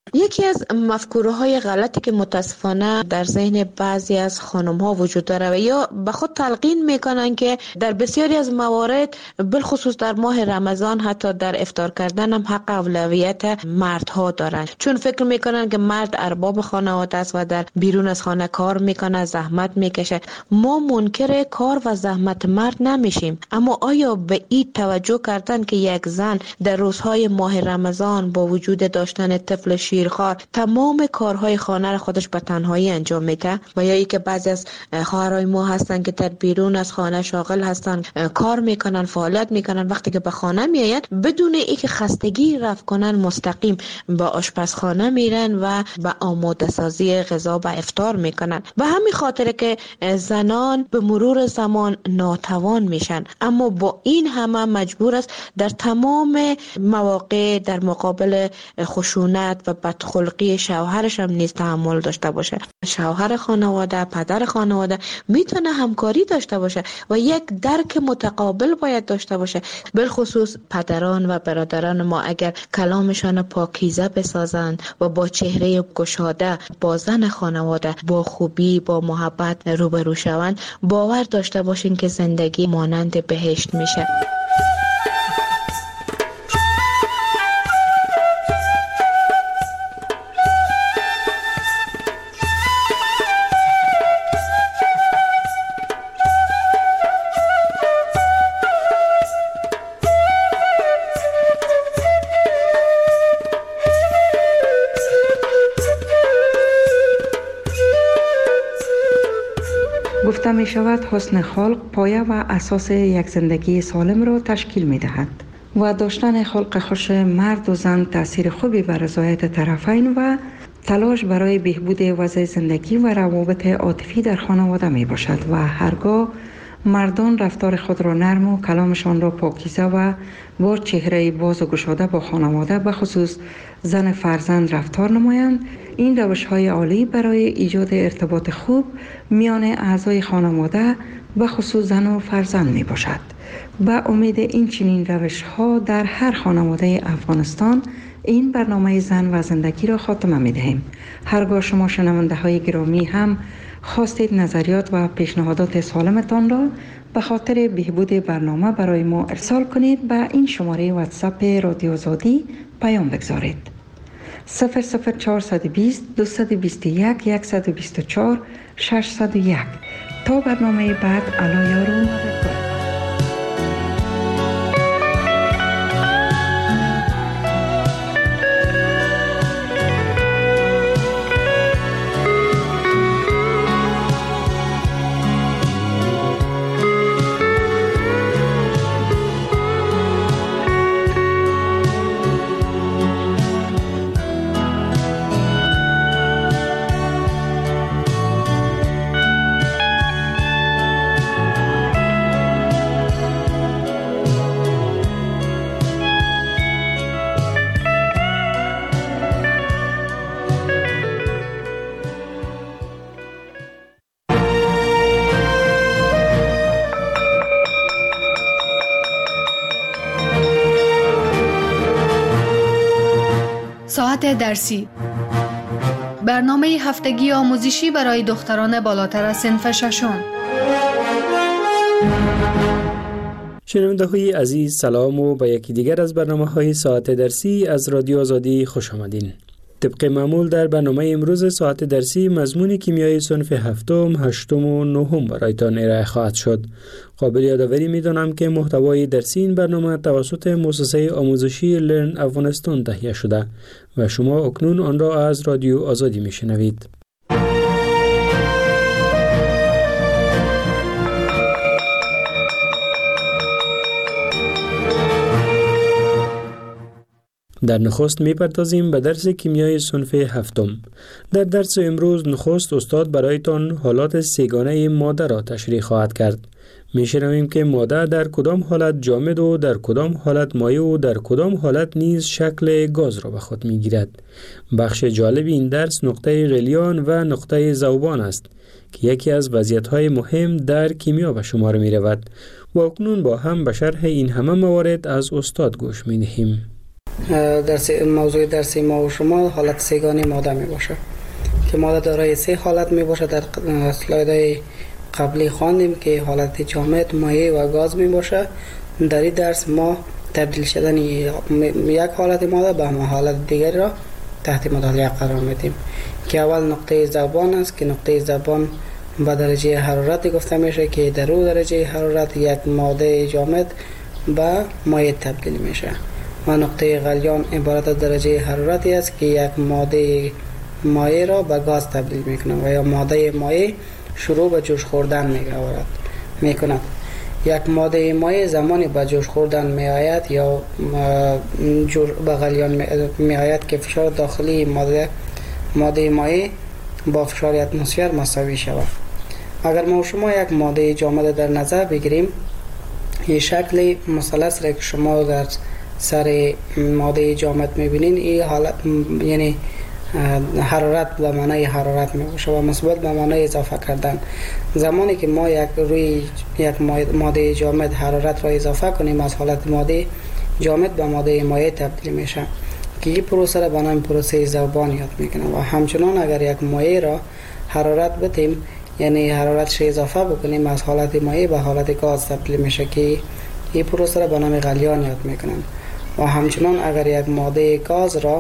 یکی از مفکوره‌های غلطی که متاسفانه در ذهن بعضی از خانم‌ها وجود داره و یا به خود تلقین میکنن که در بسیاری از موارد بالخصوص در ماه رمضان حتی در افطار کردن هم حق اولویت مردها دارن، چون فکر میکنن که مرد ارباب خانواده است و در بیرون از خانه کار میکنه، زحمت میکشه. ما منکر کار و زحمت مرد نمیشیم، اما آیا به این توجه کردن که یک زن در روزهای ماه رمضان با وجود داشتن طفل شیرخوار تمام کارهای خانه را خودش به تنهایی انجام میده؟ و یا اینکه بعضی از خواهرای ما هستن که در بیرون از خانه شاغل هستن، کار میکنن، فعالیت میکنن، وقتی که به خانه میاین بدون اینکه خستگی رفع کنن مستقیم به آشپزخانه میرن و به آماده سازی غذا و افطار میکنن. به همین خاطر که زنان به مرور زمان ناتوان میشن، اما با این همه مجبور است در تمام مواقع در مقابل خشونت و بدخلقی شوهرش هم نیز تحمل داشته باشه. شوهر خانواده، پدر خانواده میتونه همکاری داشته باشه و یک درک متقابل باید داشته باشه. بالخصوص پدران و برادران ما اگر کلامشان پاکیزه بسازند و با چهره گشاده با زن خانواده با خوبی با محبت روبرو شوند، باور داشته باشین که زندگی مانند بهشت میشه. گفته می شود حسن خلق پایه و اساس یک زندگی سالم را تشکیل می دهد و داشتن خلق خوش مرد و زن تأثیر خوبی بر رضایت طرفین و تلاش برای بهبود وضع زندگی و روابط عاطفی در خانواده می باشد و هرگاه مردان رفتار خود را نرم و کلامشان را پاکیزه و با چهره باز و گشاده با خانواده به خصوص زن فرزند رفتار نمایند، این روش‌های عالی برای ایجاد ارتباط خوب میان اعضای خانواده به خصوص زن و فرزند می باشد. به امید این چنین روش‌ها در هر خانواده افغانستان این برنامه زن و زندگی را خاتمه می دهیم. هرگاه شما شنونده های گرامی هم خواستید نظریات و پیشنهادات سالمتان را به خاطر بهبود برنامه برای ما ارسال کنید. به این شماره واتساپ رادیو آزادی پیام بگذارید: 00420 221 124 601. تا برنامه بعد الله یار و مددگار. ساعت درسی، برنامه هفتگی آموزشی برای دختران بالاتر از صنف ششم. شنونده های عزیز سلام و به یکی دیگر از برنامه های ساعت درسی از رادیو آزادی خوش آمدین. طبق معمول در برنامه امروز ساعت درسی مضمون کیمیای صنف هفتم، هشتم و نهم برایتان ارائه خواهد شد. قابل یادآوری می‌دانم که محتوای درسی این برنامه توسط مؤسسه آموزشی لرن افغانستان تهیه شده و شما اکنون آن را از رادیو آزادی می‌شنوید. در نخست می‌پردازیم به درس کیمیای صنف هفتم. در درس امروز نخست استاد برایتان حالات سه‌گانه ماده را تشریح خواهد کرد. می‌شنویم که ماده در کدام حالت جامد و در کدام حالت مایع و در کدام حالت نیز شکل گاز را به خود می‌گیرد. بخش جالب این درس نقطه غلیان و نقطه ذوبان است که یکی از وضعیت‌های مهم در کیمیا به شمار می‌رود و اکنون با هم به شرح این همه موارد از استاد گوش می‌دهیم. موضوع درسی ما و شما حالت سه‌گانه ماده می باشه که ماده دارای 3 حالت می باشه. در اسلایدهای قبلی خواندیم که حالت جامد، مایع و گاز می باشه. در این درس ما تبدیل شدن یک حالت ماده به حالت دیگر را تحت مطالعه قرار میدیم که اول نقطه ذوبان است که نقطه ذوبان به درجه حرارت گفته میشه که در او درجه حرارت یک ماده جامد به مایع تبدیل میشه و نقطه غلیان عبارت از درجه حرارتی است که یک ماده مایع را به گاز تبدیل میکنه و یا ماده مایع شروع به جوش خوردن میکند. یک ماده مایع زمانی به جوش خوردن می آید یا به غلیان می آید که فشار داخلی ماده مایع با فشار اتمسفر مساوی شود. اگر ما شما یک ماده جامد در نظر بگیریم، این شکل مثلث را که شما در سر ماده جامد میبینین، این حالت یعنی حرارت به معنای حرارت می باشه و مثبت به معنای اضافه کردن. زمانی که ما روی یک ماده جامد حرارت را اضافه کنیم، از حالت ماده جامد به ماده مایع تبدیل میشه که این پروسه را به نام پروسه ذوبان یاد میکنه. و همچنان اگر یک مایع را حرارت بدیم، یعنی حرارتش اضافه بکنیم، از حالت مایع به حالت گاز تبدیل میشه که این پروسه را به نام غلیان یاد میکنن. و همچنان اگر یک ماده گاز را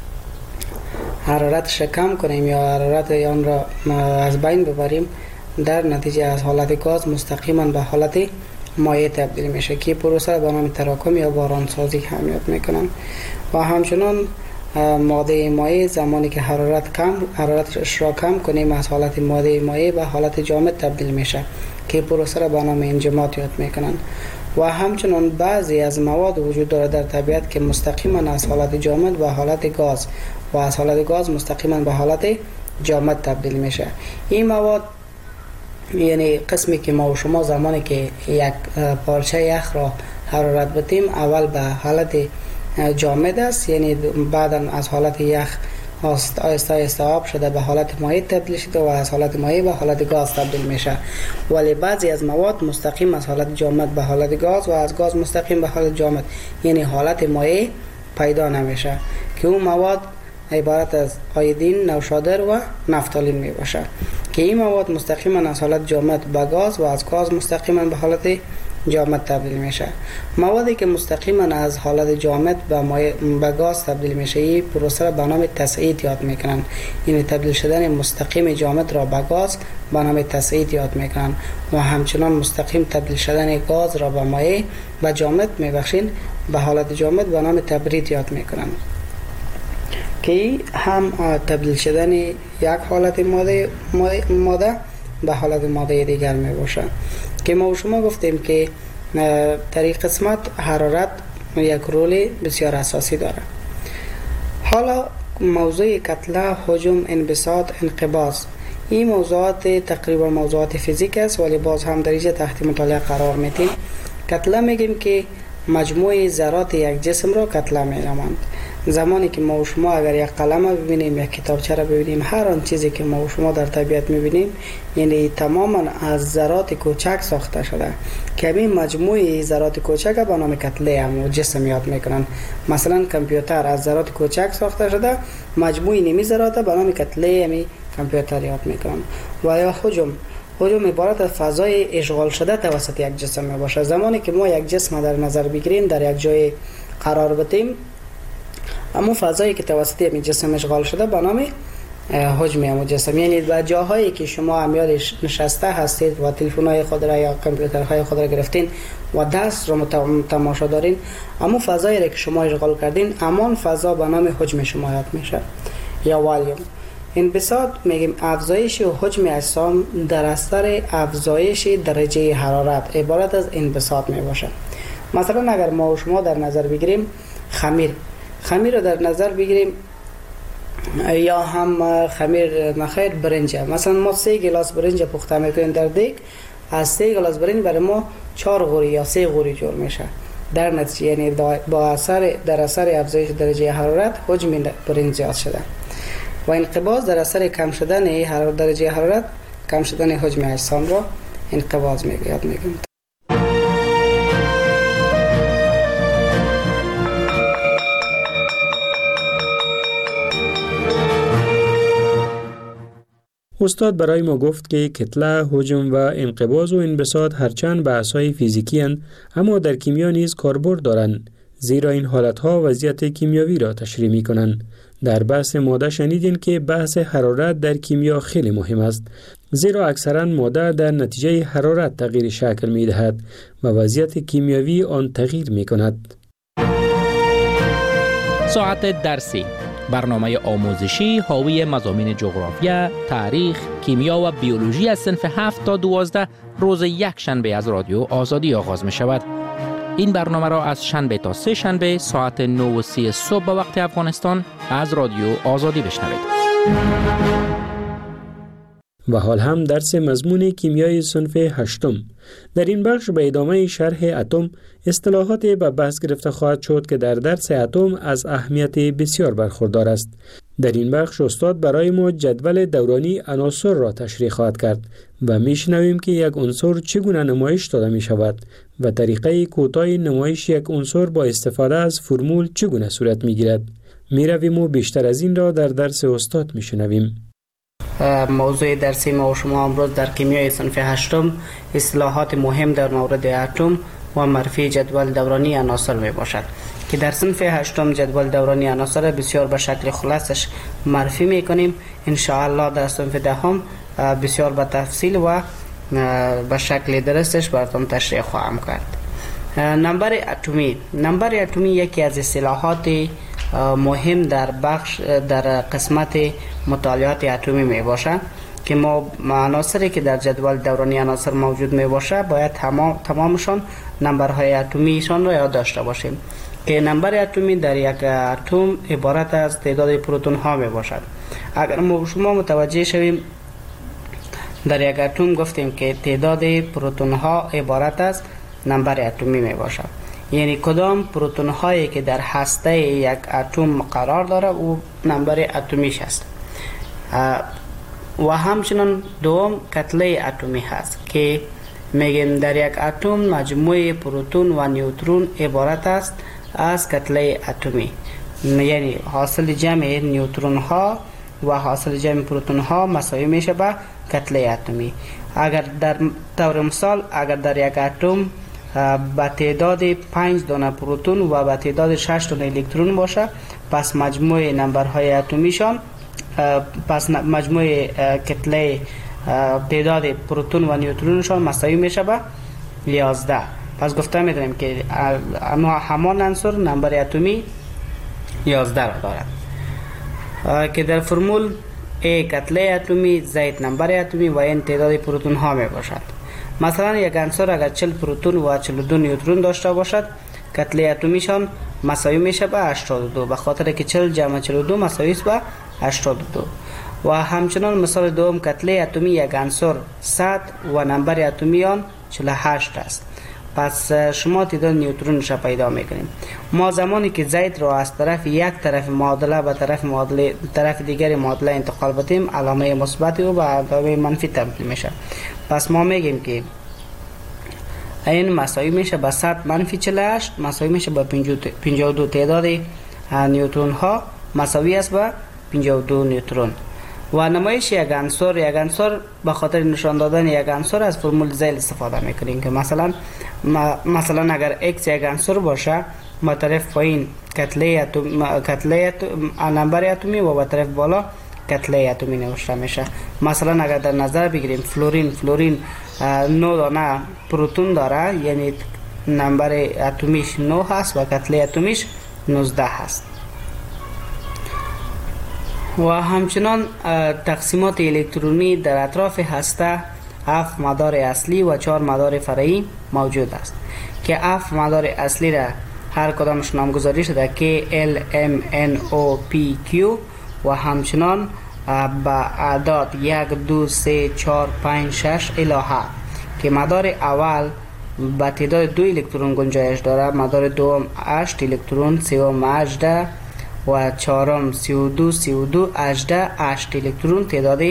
حرارتش کم کنیم یا حرارت آن را از بین ببریم، در نتیجه از حالت گاز مستقیما به حالت مایع تبدیل میشه که پروسه را به نام تراکم یا بارانسازی هم یاد میکنن. و همچنان ماده مایع زمانی که حرارتش را کم کنیم، از حالت ماده مایع به حالت جامد تبدیل میشه که پروسه را به نام انجماد یاد میکنن. و همچنان بعضی از مواد وجود داره در طبیعت که مستقیما از حالت جامد به حالت گاز و از حالت گاز مستقیما به حالت جامد تبدیل میشه. این مواد یعنی قسمی که ما و شما زمانی که یک پارچه یخ را حرارت بدیم، اول به حالت جامد است، یعنی بعدا از حالت یخ آهسته آهسته آب شده به حالت مایع تبدیل شده و از حالت مایع به حالت گاز تبدیل میشه. ولی بعضی از مواد مستقیم از حالت جامد به حالت گاز و از گاز مستقیم به حالت جامد، یعنی حالت مایع پیدا نمیشه که اون مواد عبارت از آیودین، نوشادر و نفتالین می باشه که این مواد مستقیما از حالت جامد به گاز و از گاز مستقیما به حالت جامد تبدیل میشه. موادی که مستقیما از حالت جامد به گاز تبدیل میشه، این پروسه را به نام تصعید یاد میکنن، یعنی تبدیل شدن مستقیم جامد را به گاز به نام تصعید یاد میکنن. و همچنان مستقیم تبدیل شدن گاز را به مایع و جامد میبخشین به حالت جامد به نام تبرید یاد میکنن که هم تبدیل شدن یک حالت ماده به حالت ماده دیگر می باشه. که ما و شما گفتیم که در این قسمت حرارت یک رول بسیار اساسی داره. حالا موضوع کتله، حجم، انبساط، انقباض، این موضوعات تقریبا موضوعات فیزیک است ولی باز هم در اینجا تحت مطالعه قرار میدیم. کتله میگیم که مجموع ذرات یک جسم را کتله می‌نامند. زمانی که ما و شما اگر یک قلم ببینیم، یک کتابچه را ببینیم، هر آن چیزی که ما و شما در طبیعت می‌بینیم، یعنی تماما از ذرات کوچک ساخته شده که این مجموعه ذرات کوچک به نام کتله هم جسم یاد میکنن. مثلا کامپیوتر از ذرات کوچک ساخته شده، مجموعه نیمی ذرات به نام کتله همی کامپیوتر یاد میکنن. و یا حجم عبارت از فضای اشغال شده توسط یک جسم می باشه. زمانی که ما یک جسم در نظر بگیریم، در یک جای قرار بدیم، اما فضایی که توسط این جسم اشغال شده به نام حجم همون جسم، یعنی در جاهایی که شما امیال نشسته هستید و تلفن‌های خود را یا کامپیوترهای خود را گرفتین و دست را تماشا دارین، اما فضایی را که شما اشغال کردین، همان فضا به نام حجم شما یاد میشه یا والیوم. انبساط میگیم افزایش حجم اجسام در اثر افزایش درجه حرارت، عبارت از انبساط می باشه. مثلا اگر ما و شما در نظر بگیریم خمیر رو در نظر بگیریم، یا هم خمیر نخیر برنج، مثلا ما 3 گلاس برنج پخته میکنیم در دیگ، از 3 گلاس برنج برای ما 4 غوری یا 3 غوری جور میشه. در نتیجه یعنی در اثر افزایش درجه حرارت حجم برنج زیاد شده. و انقباض در اثر کم شدن درجه حرارت، کم شدن حجم اجسام را انقباض میگیم. استاد برای ما گفت که کتله، حجم و انقباض و انبساط هرچند بحث‌های فیزیکی اند، اما در کیمیا نیز کاربرد دارند، زیرا این حالتها وضعیت کیمیاوی را تشریح می‌کنند. در بحث ماده شنیدین که بحث حرارت در کیمیا خیلی مهم است، زیرا اکثرا ماده در نتیجه حرارت تغییر شکل می‌دهد و وضعیت کیمیاوی آن تغییر می‌کند. ساعت درسی، برنامه آموزشی حاوی مضامین جغرافیا، تاریخ، کیمیا و بیولوژی از صنف 7 تا 12 روز یک شنبه از رادیو آزادی آغاز می شود. این برنامه را از شنبه تا سه شنبه ساعت 9:30 صبح به وقت افغانستان از رادیو آزادی بشنوید. و حال هم درس مضمون کیمیای صنف 8. در این بخش به ادامه شرح اتم اصطلاحات به بحث گرفته خواهد شد که در درس اتم از اهمیت بسیار برخوردار است. در این بخش استاد برای ما جدول دورانی عناصر را تشریح خواهد کرد و میشنویم که یک عنصر چگونه نمایش داده می شود و طریقه کوتاه نمایش یک عنصر با استفاده از فرمول چگونه صورت می گیرد. می رویم و بیشتر از این را در درس استاد می شنویم. موضوع درسی ما و شما امروز در کیمیای صنف 8 اصطلاحات مهم در مورد اتم و معرفی جدول دورانی عناصر می باشد که در صنف 8 جدول دورانی عناصر بسیار به شکل خلاصش معرفی می کنیم. ان شاء الله در صنف 10 بسیار به تفصیل و به شکل درستش براتون تشریح خواهم کرد. نمبر اتمی یکی از اصطلاحات مهم در قسمت مطالعات اتمی می باشد که ما عناصری که در جدول دورانی عناصر موجود می باشه باید تمامشان نمبرهای اتمیشان را یاد داشته باشیم که نمبر اتمی در یک اتم عبارت از تعداد پروتون ها می باشد. اگر شما متوجه شویم در یک اتم گفتیم که تعداد پروتون ها عبارت از نمبر اتمی می باشد، یعنی کدام پروتون هایی که در هسته یک اتم قرار داره او نمبر اتمیش است. و همچنین دوم کتله اتمی هست که میگیم در یک اتم مجموعه پروتون و نیوترون عبارت است از کتله اتمی، یعنی حاصل جمع نیوترون ها و حاصل جمع پروتون ها مساوی میشه به کتله اتمی. اگر در طور مثال اگر در یک اتم با تعداد 5 دانه پروتون و با تعداد 6 دانه الکترون باشه، پس مجموع نمبرهای اتمیشان مجموع کتله تعداد پروتون و نیوترونشان مساوی میشه به 11. پس گفته میدونیم که همان عنصر نمبر اتمی 11 را دارد که در فرمول A کتله اتمی، Z نمبر اتمی و N تعداد پروتون ها می باشد. مثلا یک عنصر اگر 40 پروتون و 42 نیوترون داشته باشد، کتله اتمیشان مساوی میشه به 82 به خاطر که 40 جمع 42 مساوی است به 82. و همچنان مثال دوم کتله اتمی یک عنصر 100 و نمبر اتمی آن 48 است. پس شما تعداد نیوترونش پیدا میکنیم. ما زمانی که زید را از طرف یک طرف معادله به طرف دیگر معادله انتقال بدیم، علامه مثبت و به علامه منفی تبدیل میشه. پس ما میگیم که این مساوی میشه به 100 منفی 48 مساوی میشه به 52. تعداد نیوترون ها مساوی است به 52 نیوترون. و نمایش یک عنصر به خاطر نشان دادن یک عنصر از فرمول زیل استفاده میکنیم که مثلا اگر x یک عنصر باشه، با طرف پایین کتله نمبر اتمی و با طرف بالا کتله اتمی نوشته میشه. مثلا اگر در نظر بگیریم فلورین 9 دانه پروتون داره، یعنی نمبر اتمیش 9 هست و کتله اتمیش 19 هست. و همچنان تقسیمات الکترونی در اطراف هسته 7 مدار اصلی و 4 مدار فرعی موجود است که 7 مدار اصلی را هر کدامش نامگذاری شده که L M N O P Q و همچنان با اعداد 1 2 3 4 5 6 الی 7 که مدار اول با تعداد 2 الکترون گنجایش داره، مدار دوم 8 الکترون، سوم 18 و چهارم 32 8 الکترون تعداد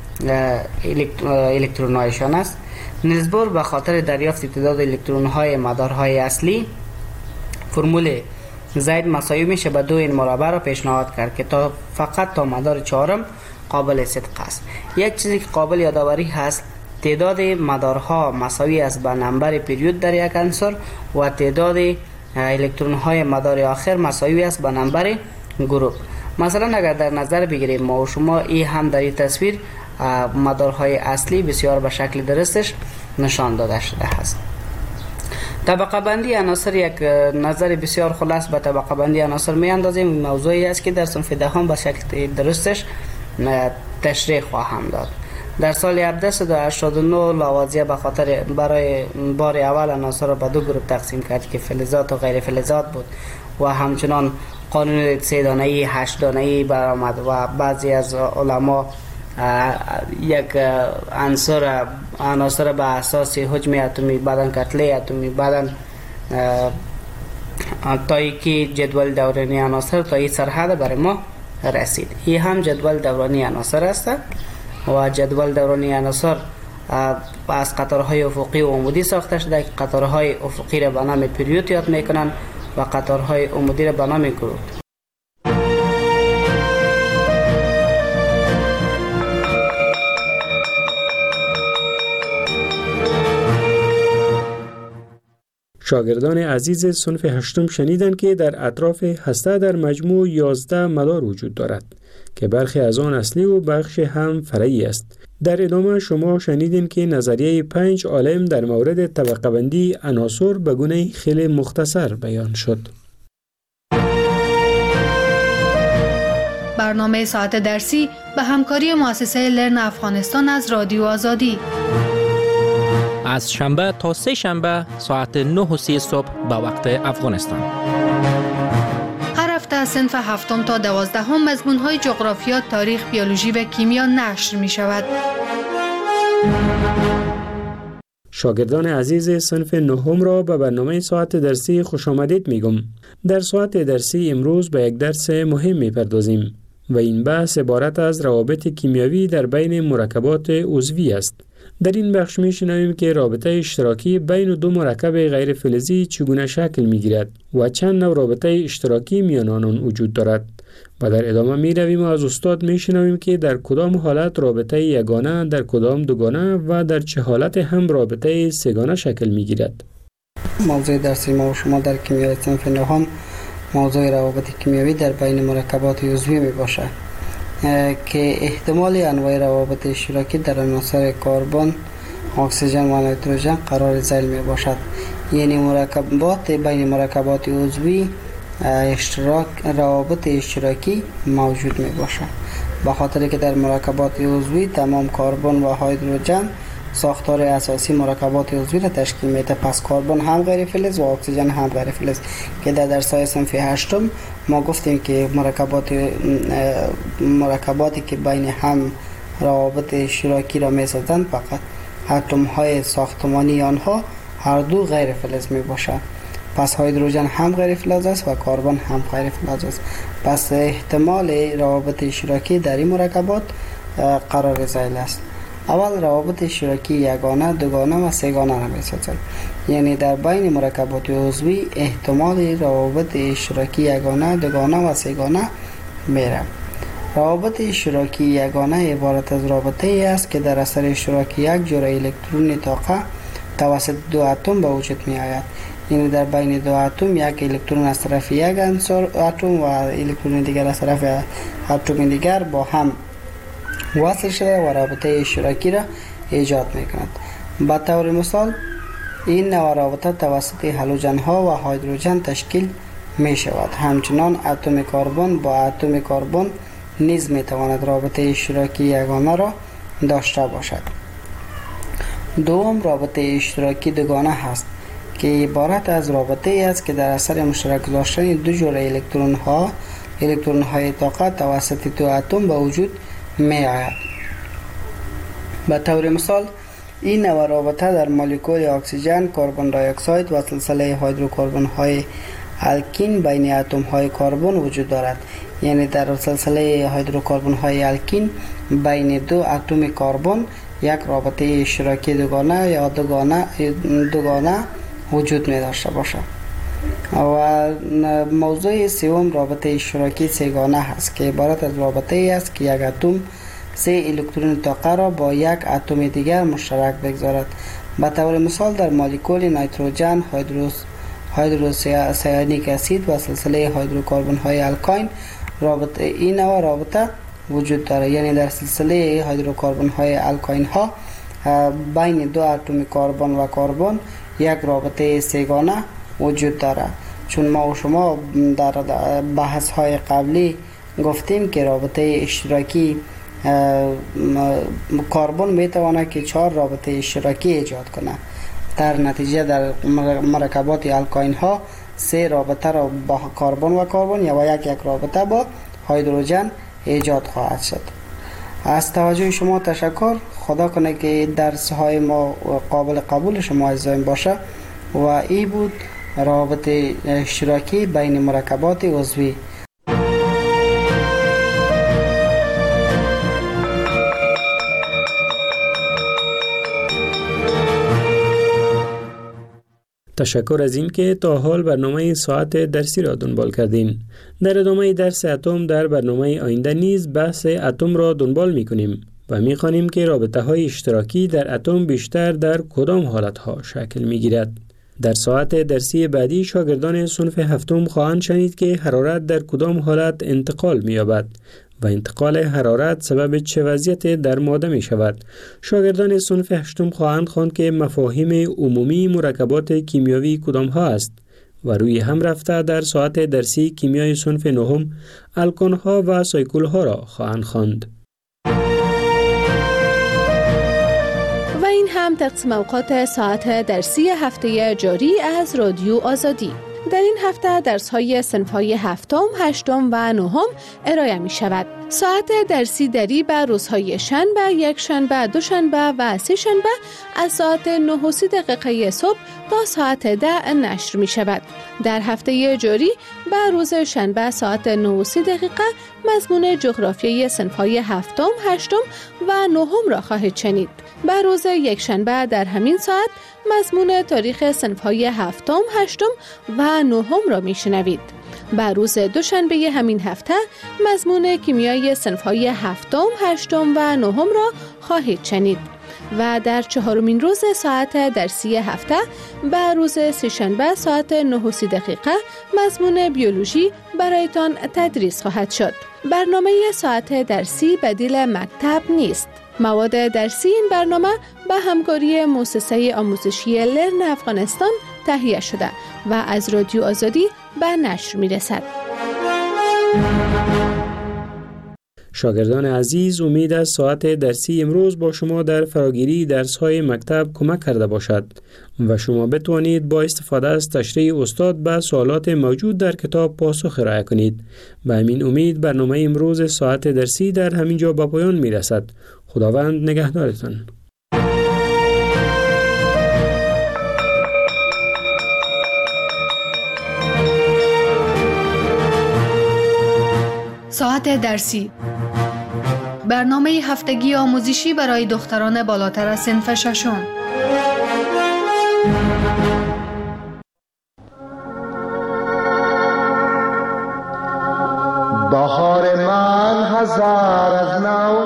الکترون هایشان است. نسبت به خاطر دریافت تعداد الکترون های مدارهای اصلی، فرمول زید مساوی میشه به 2 این مربع را پیشنهاد کرد که فقط تا مدار چهارم قابل صدق است. یک چیزی که قابل یادآوری هست، تعداد مدارها مساوی است با نمبر پریود در یک عنصر و تعداد الکترون های مدار آخر مساوی است با نمبر گروپ. مثلا اگر در نظر بگیریم ما و شما، این هم در این تصویر مدارهای اصلی بسیار به شکل درستش نشان داده شده است. طبقه بندی عناصر یک نظر بسیار خلاص به طبقه بندی عناصر می اندازیم. موضوعی است که در صنف دهم به شکل درستش تشریح خواهم داد. در سال 1789 لاوازیه به خاطر برای بار اول عناصر را به دو گروه تقسیم کرد که فلزات و غیر فلزات بود و همچنان قانون 3 دانه‌ای 8 دانه‌ای برآمد و بعضی از علما یک عناصر به اساس حجم اتمی، بعدن کتله اتمی، بعدن تا که جدول دورانی عناصر تا این سرحد برای ما رسید. این هم جدول دورانی عناصر است و جدول دورانی عناصر از قطارهای افقی و عمودی ساخته شده که قطارهای افقی را به نام پریود یاد میکنن و قطارهای عمودی را به نام گروپ. شاگردان عزیز صنف هشتم شنیدند که در اطراف هسته در مجموع 11 مدار وجود دارد که برخی از آن اصلی و بخش هم فرعی است. در ادامه شما شنیدین که نظریه 5 عالم در مورد طبقه بندی عناصر به گونه خیلی مختصر بیان شد. برنامه ساعت درسی به همکاری مؤسسه لرن افغانستان از رادیو آزادی. از شنبه تا سه شنبه ساعت 9:30 صبح به وقت افغانستان. هر هفته از صنف هفتم تا 12 مضمون‌های جغرافیا، تاریخ، بیولوژی و کیمیا نشر می شود. شاگردان عزیز صنف نهم را به برنامه ساعت درسی خوش آمدید میگم. در ساعت درسی امروز به یک درس مهم میپردازیم و این بحث عبارت از روابط کیمیایی در بین مرکبات عضوی است. در این بخش میشنویم که رابطه اشتراکی بین دو مرکب غیر فلزی چگونه شکل میگیرد و چند نوع رابطه اشتراکی میان آنان وجود دارد و در ادامه می رویم و از استاد میشنویم که در کدام حالت رابطه یگانه، در کدام دوگانه و در چه حالت هم رابطه سه‌گانه شکل میگیرد. موضوع درسی ما و شما در کیمیای صنف نهم موضوع روابط کیمیایی در بین مرکبات عضوی می باشد که احتمال انواع روابط اشتراکی در عناصر کربن، اکسیژن و نیتروژن قرار ذیل می باشد. یعنی مرکبات بین مرکبات عضوی روابط اشتراکی موجود می باشد، به خاطر که در مرکبات عضوی تمام کربن و هیدروژن ساختار اساسی مرکبات عضوی را تشکیل میده. پس کربن هم غیر فلز و اکسیژن هم غیر فلز که در درس‌های صنف هشتم ما گفتیم که مرکباتی که بین هم روابط اشتراکی را میسازند فقط اتم های ساختمانی آنها هر دو غیر فلز می باشند. پس هیدروژن هم غیر فلز است و کربن هم غیر فلز است. پس احتمال روابط اشتراکی در این مرکبات قرار ذیل است. اول روابط اشتراکی یگانه، دوگانه و سه‌گانه را می‌سازند. یعنی در بین مرکبات عضوی احتمال روابط اشتراکی یگانه، دوگانه و سه‌گانه میره. روابط اشتراکی یگانه عبارت از رابطه ای است که در اثر اشتراک یک جور الکترون طاقه توسط دو اتم به وجود می آید. یعنی در بین دو اتم یک الکترون از طرف یک اتم و الکترون دیگر از طرف اتم دیگر با هم وصل شده و رابطه اشتراکی را ایجاد می کند. به طور مثال این نوع رابطه توسط هالوژن ها و هیدروژن تشکیل می شود. همچنان اتم کربن با اتم کربن نیز می تواند رابطه اشتراکی یگانه را داشته باشد. دوم رابطه اشتراکی دوگانه هست که عبارت از رابطه ای است که در اثر مشترک گذاشتن دو جور الکترون های طاقه توسط دو اتم به وجود می آید. به طور مثال این نوع رابطه در مولکول اکسیژن، کربن دی اکساید و سلسله هیدروکربن های الکین بین اتم های کربن وجود دارد. یعنی در سلسله هیدروکربن های الکین بین دو اتم کربن یک رابطه اشتراکی دوگانه یا دوگانه وجود می داشته باشد. و موضوع سوم رابطه اشتراکی سه‌گانه است که عبارت از رابطه ای است که یک اتم 3 الکترون طاقه را با یک اتم دیگر مشترک بگذارد. به طور مثال در مولکول نیتروژن، هیدروسیانیک اسید و سلسله هیدروکربن های الکاین این نوع رابطه وجود دارد. یعنی در سلسله هیدروکربن های الکاین ها بین دو اتم کربن و کربن یک رابطه سه‌گانه وجود دارد. چون ما و شما در بحث های قبلی گفتیم که رابطه اشتراکی کربن میتواند که 4 رابطه اشتراکی ایجاد کنه. در نتیجه در مرکبات الکاین ها 3 رابطه را با کربن و کربن یا یک رابطه با هیدروژن ایجاد خواهد شد. از توجه شما تشکر. خدا کنه که درس های ما قابل قبول شما عزیزان باشه و این بود رابطه اشتراکی بین مرکبات عضوی. تشکر از این که تا حال برنامه ساعت درسی را دنبال کردین. در ادامه درس اتم در برنامه آینده نیز بحث اتم را دنبال می کنیم و می خوانیم که رابطه های اشتراکی در اتم بیشتر در کدام حالت ها شکل می گیرد. در ساعت درسی بعدی شاگردان صنف هفتم خواهند شنید که حرارت در کدام حالت انتقال می یابد و انتقال حرارت سبب چه وضعیت در ماده می شود. شاگردان صنف هشتم خواهند خواند که مفاهیم عمومی مرکبات کیمیاوی کدام ها است و روی هم رفته در ساعت درسی کیمیای صنف نهم الکن ها و سایکل ها را خواهند خواند. و این هم تقسیم اوقات ساعت درسی هفته جاری از رادیو آزادی. در این هفته درس‌های صنف‌های هفتم، هشتم و نهم ارائه می‌شود. ساعت درسی دری به روزهای شنبه، یک شنبه، دو شنبه و سه شنبه از ساعت 9:30 صبح تا ساعت 10 نشر می‌شود. در هفته جاری به روز شنبه ساعت 9:30 مضمون جغرافیای صنف‌های هفتم، هشتم و نهم را خواهید شنید. به روز یک شنبه در همین ساعت مضمون تاریخ صنف‌های هفتم، هشتم و نهم را میشنوید. به روز دوشنبه همین هفته مضمون کیمیای صنف‌های هفتم، هشتم و نهم را خواهید شنید. و در چهارمین روز ساعت درسی هفته به روز سه‌شنبه ساعت 9:30 مضمون بیولوژی برایتان تدریس خواهد شد. برنامه ساعت درسی بدیل مکتب نیست. مواد درسی این برنامه به همکاری مؤسسه آموزشی لرن افغانستان تهیه شده و از رادیو آزادی به نشر می رسد. شاگردان عزیز، امید از ساعت درسی امروز با شما در فراگیری درس‌های مکتب کمک کرده باشد و شما بتوانید با استفاده از تشریح استاد به سوالات موجود در کتاب پاسخ ارائه کنید. به همین امید برنامه امروز ساعت درسی در همین جا به پایان می‌رسد. خداوند نگهدارتان. ساعت درسی، برنامه هفتگی آموزشی برای دختران بالاتر از صنف ششم. بهار من هزار از نو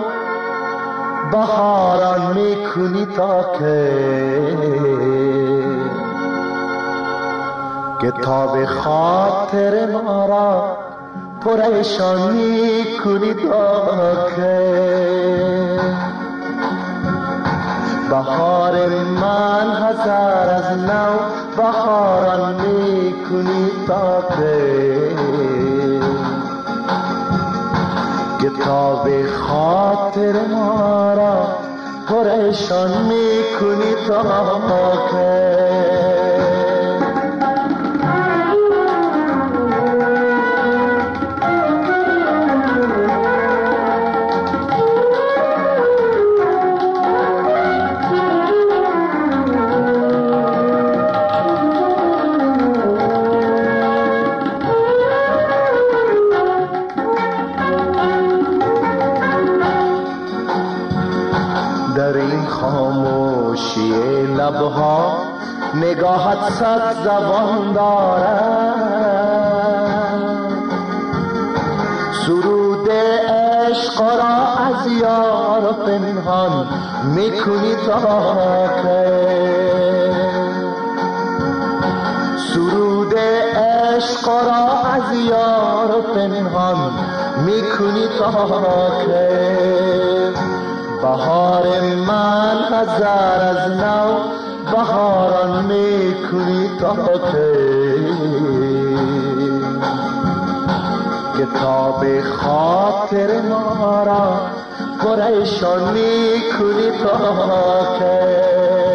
بهاران میکنی تا که کتاب خاطر ما را پریشان میکنی تا که بهار من هزار از نو بهاران میکنی تا که کتاب خاطر ما را پریشان میکنی تا که لبها نگاهت صد زبان دارد سرود عشق را از یار پنهان میکنی تا که سرود عشق را از یار پنهان میکنی تا که بهار من هزار از نو بهاران میکنی تا که کتاب خاطر ما را پریشان میکنی تا که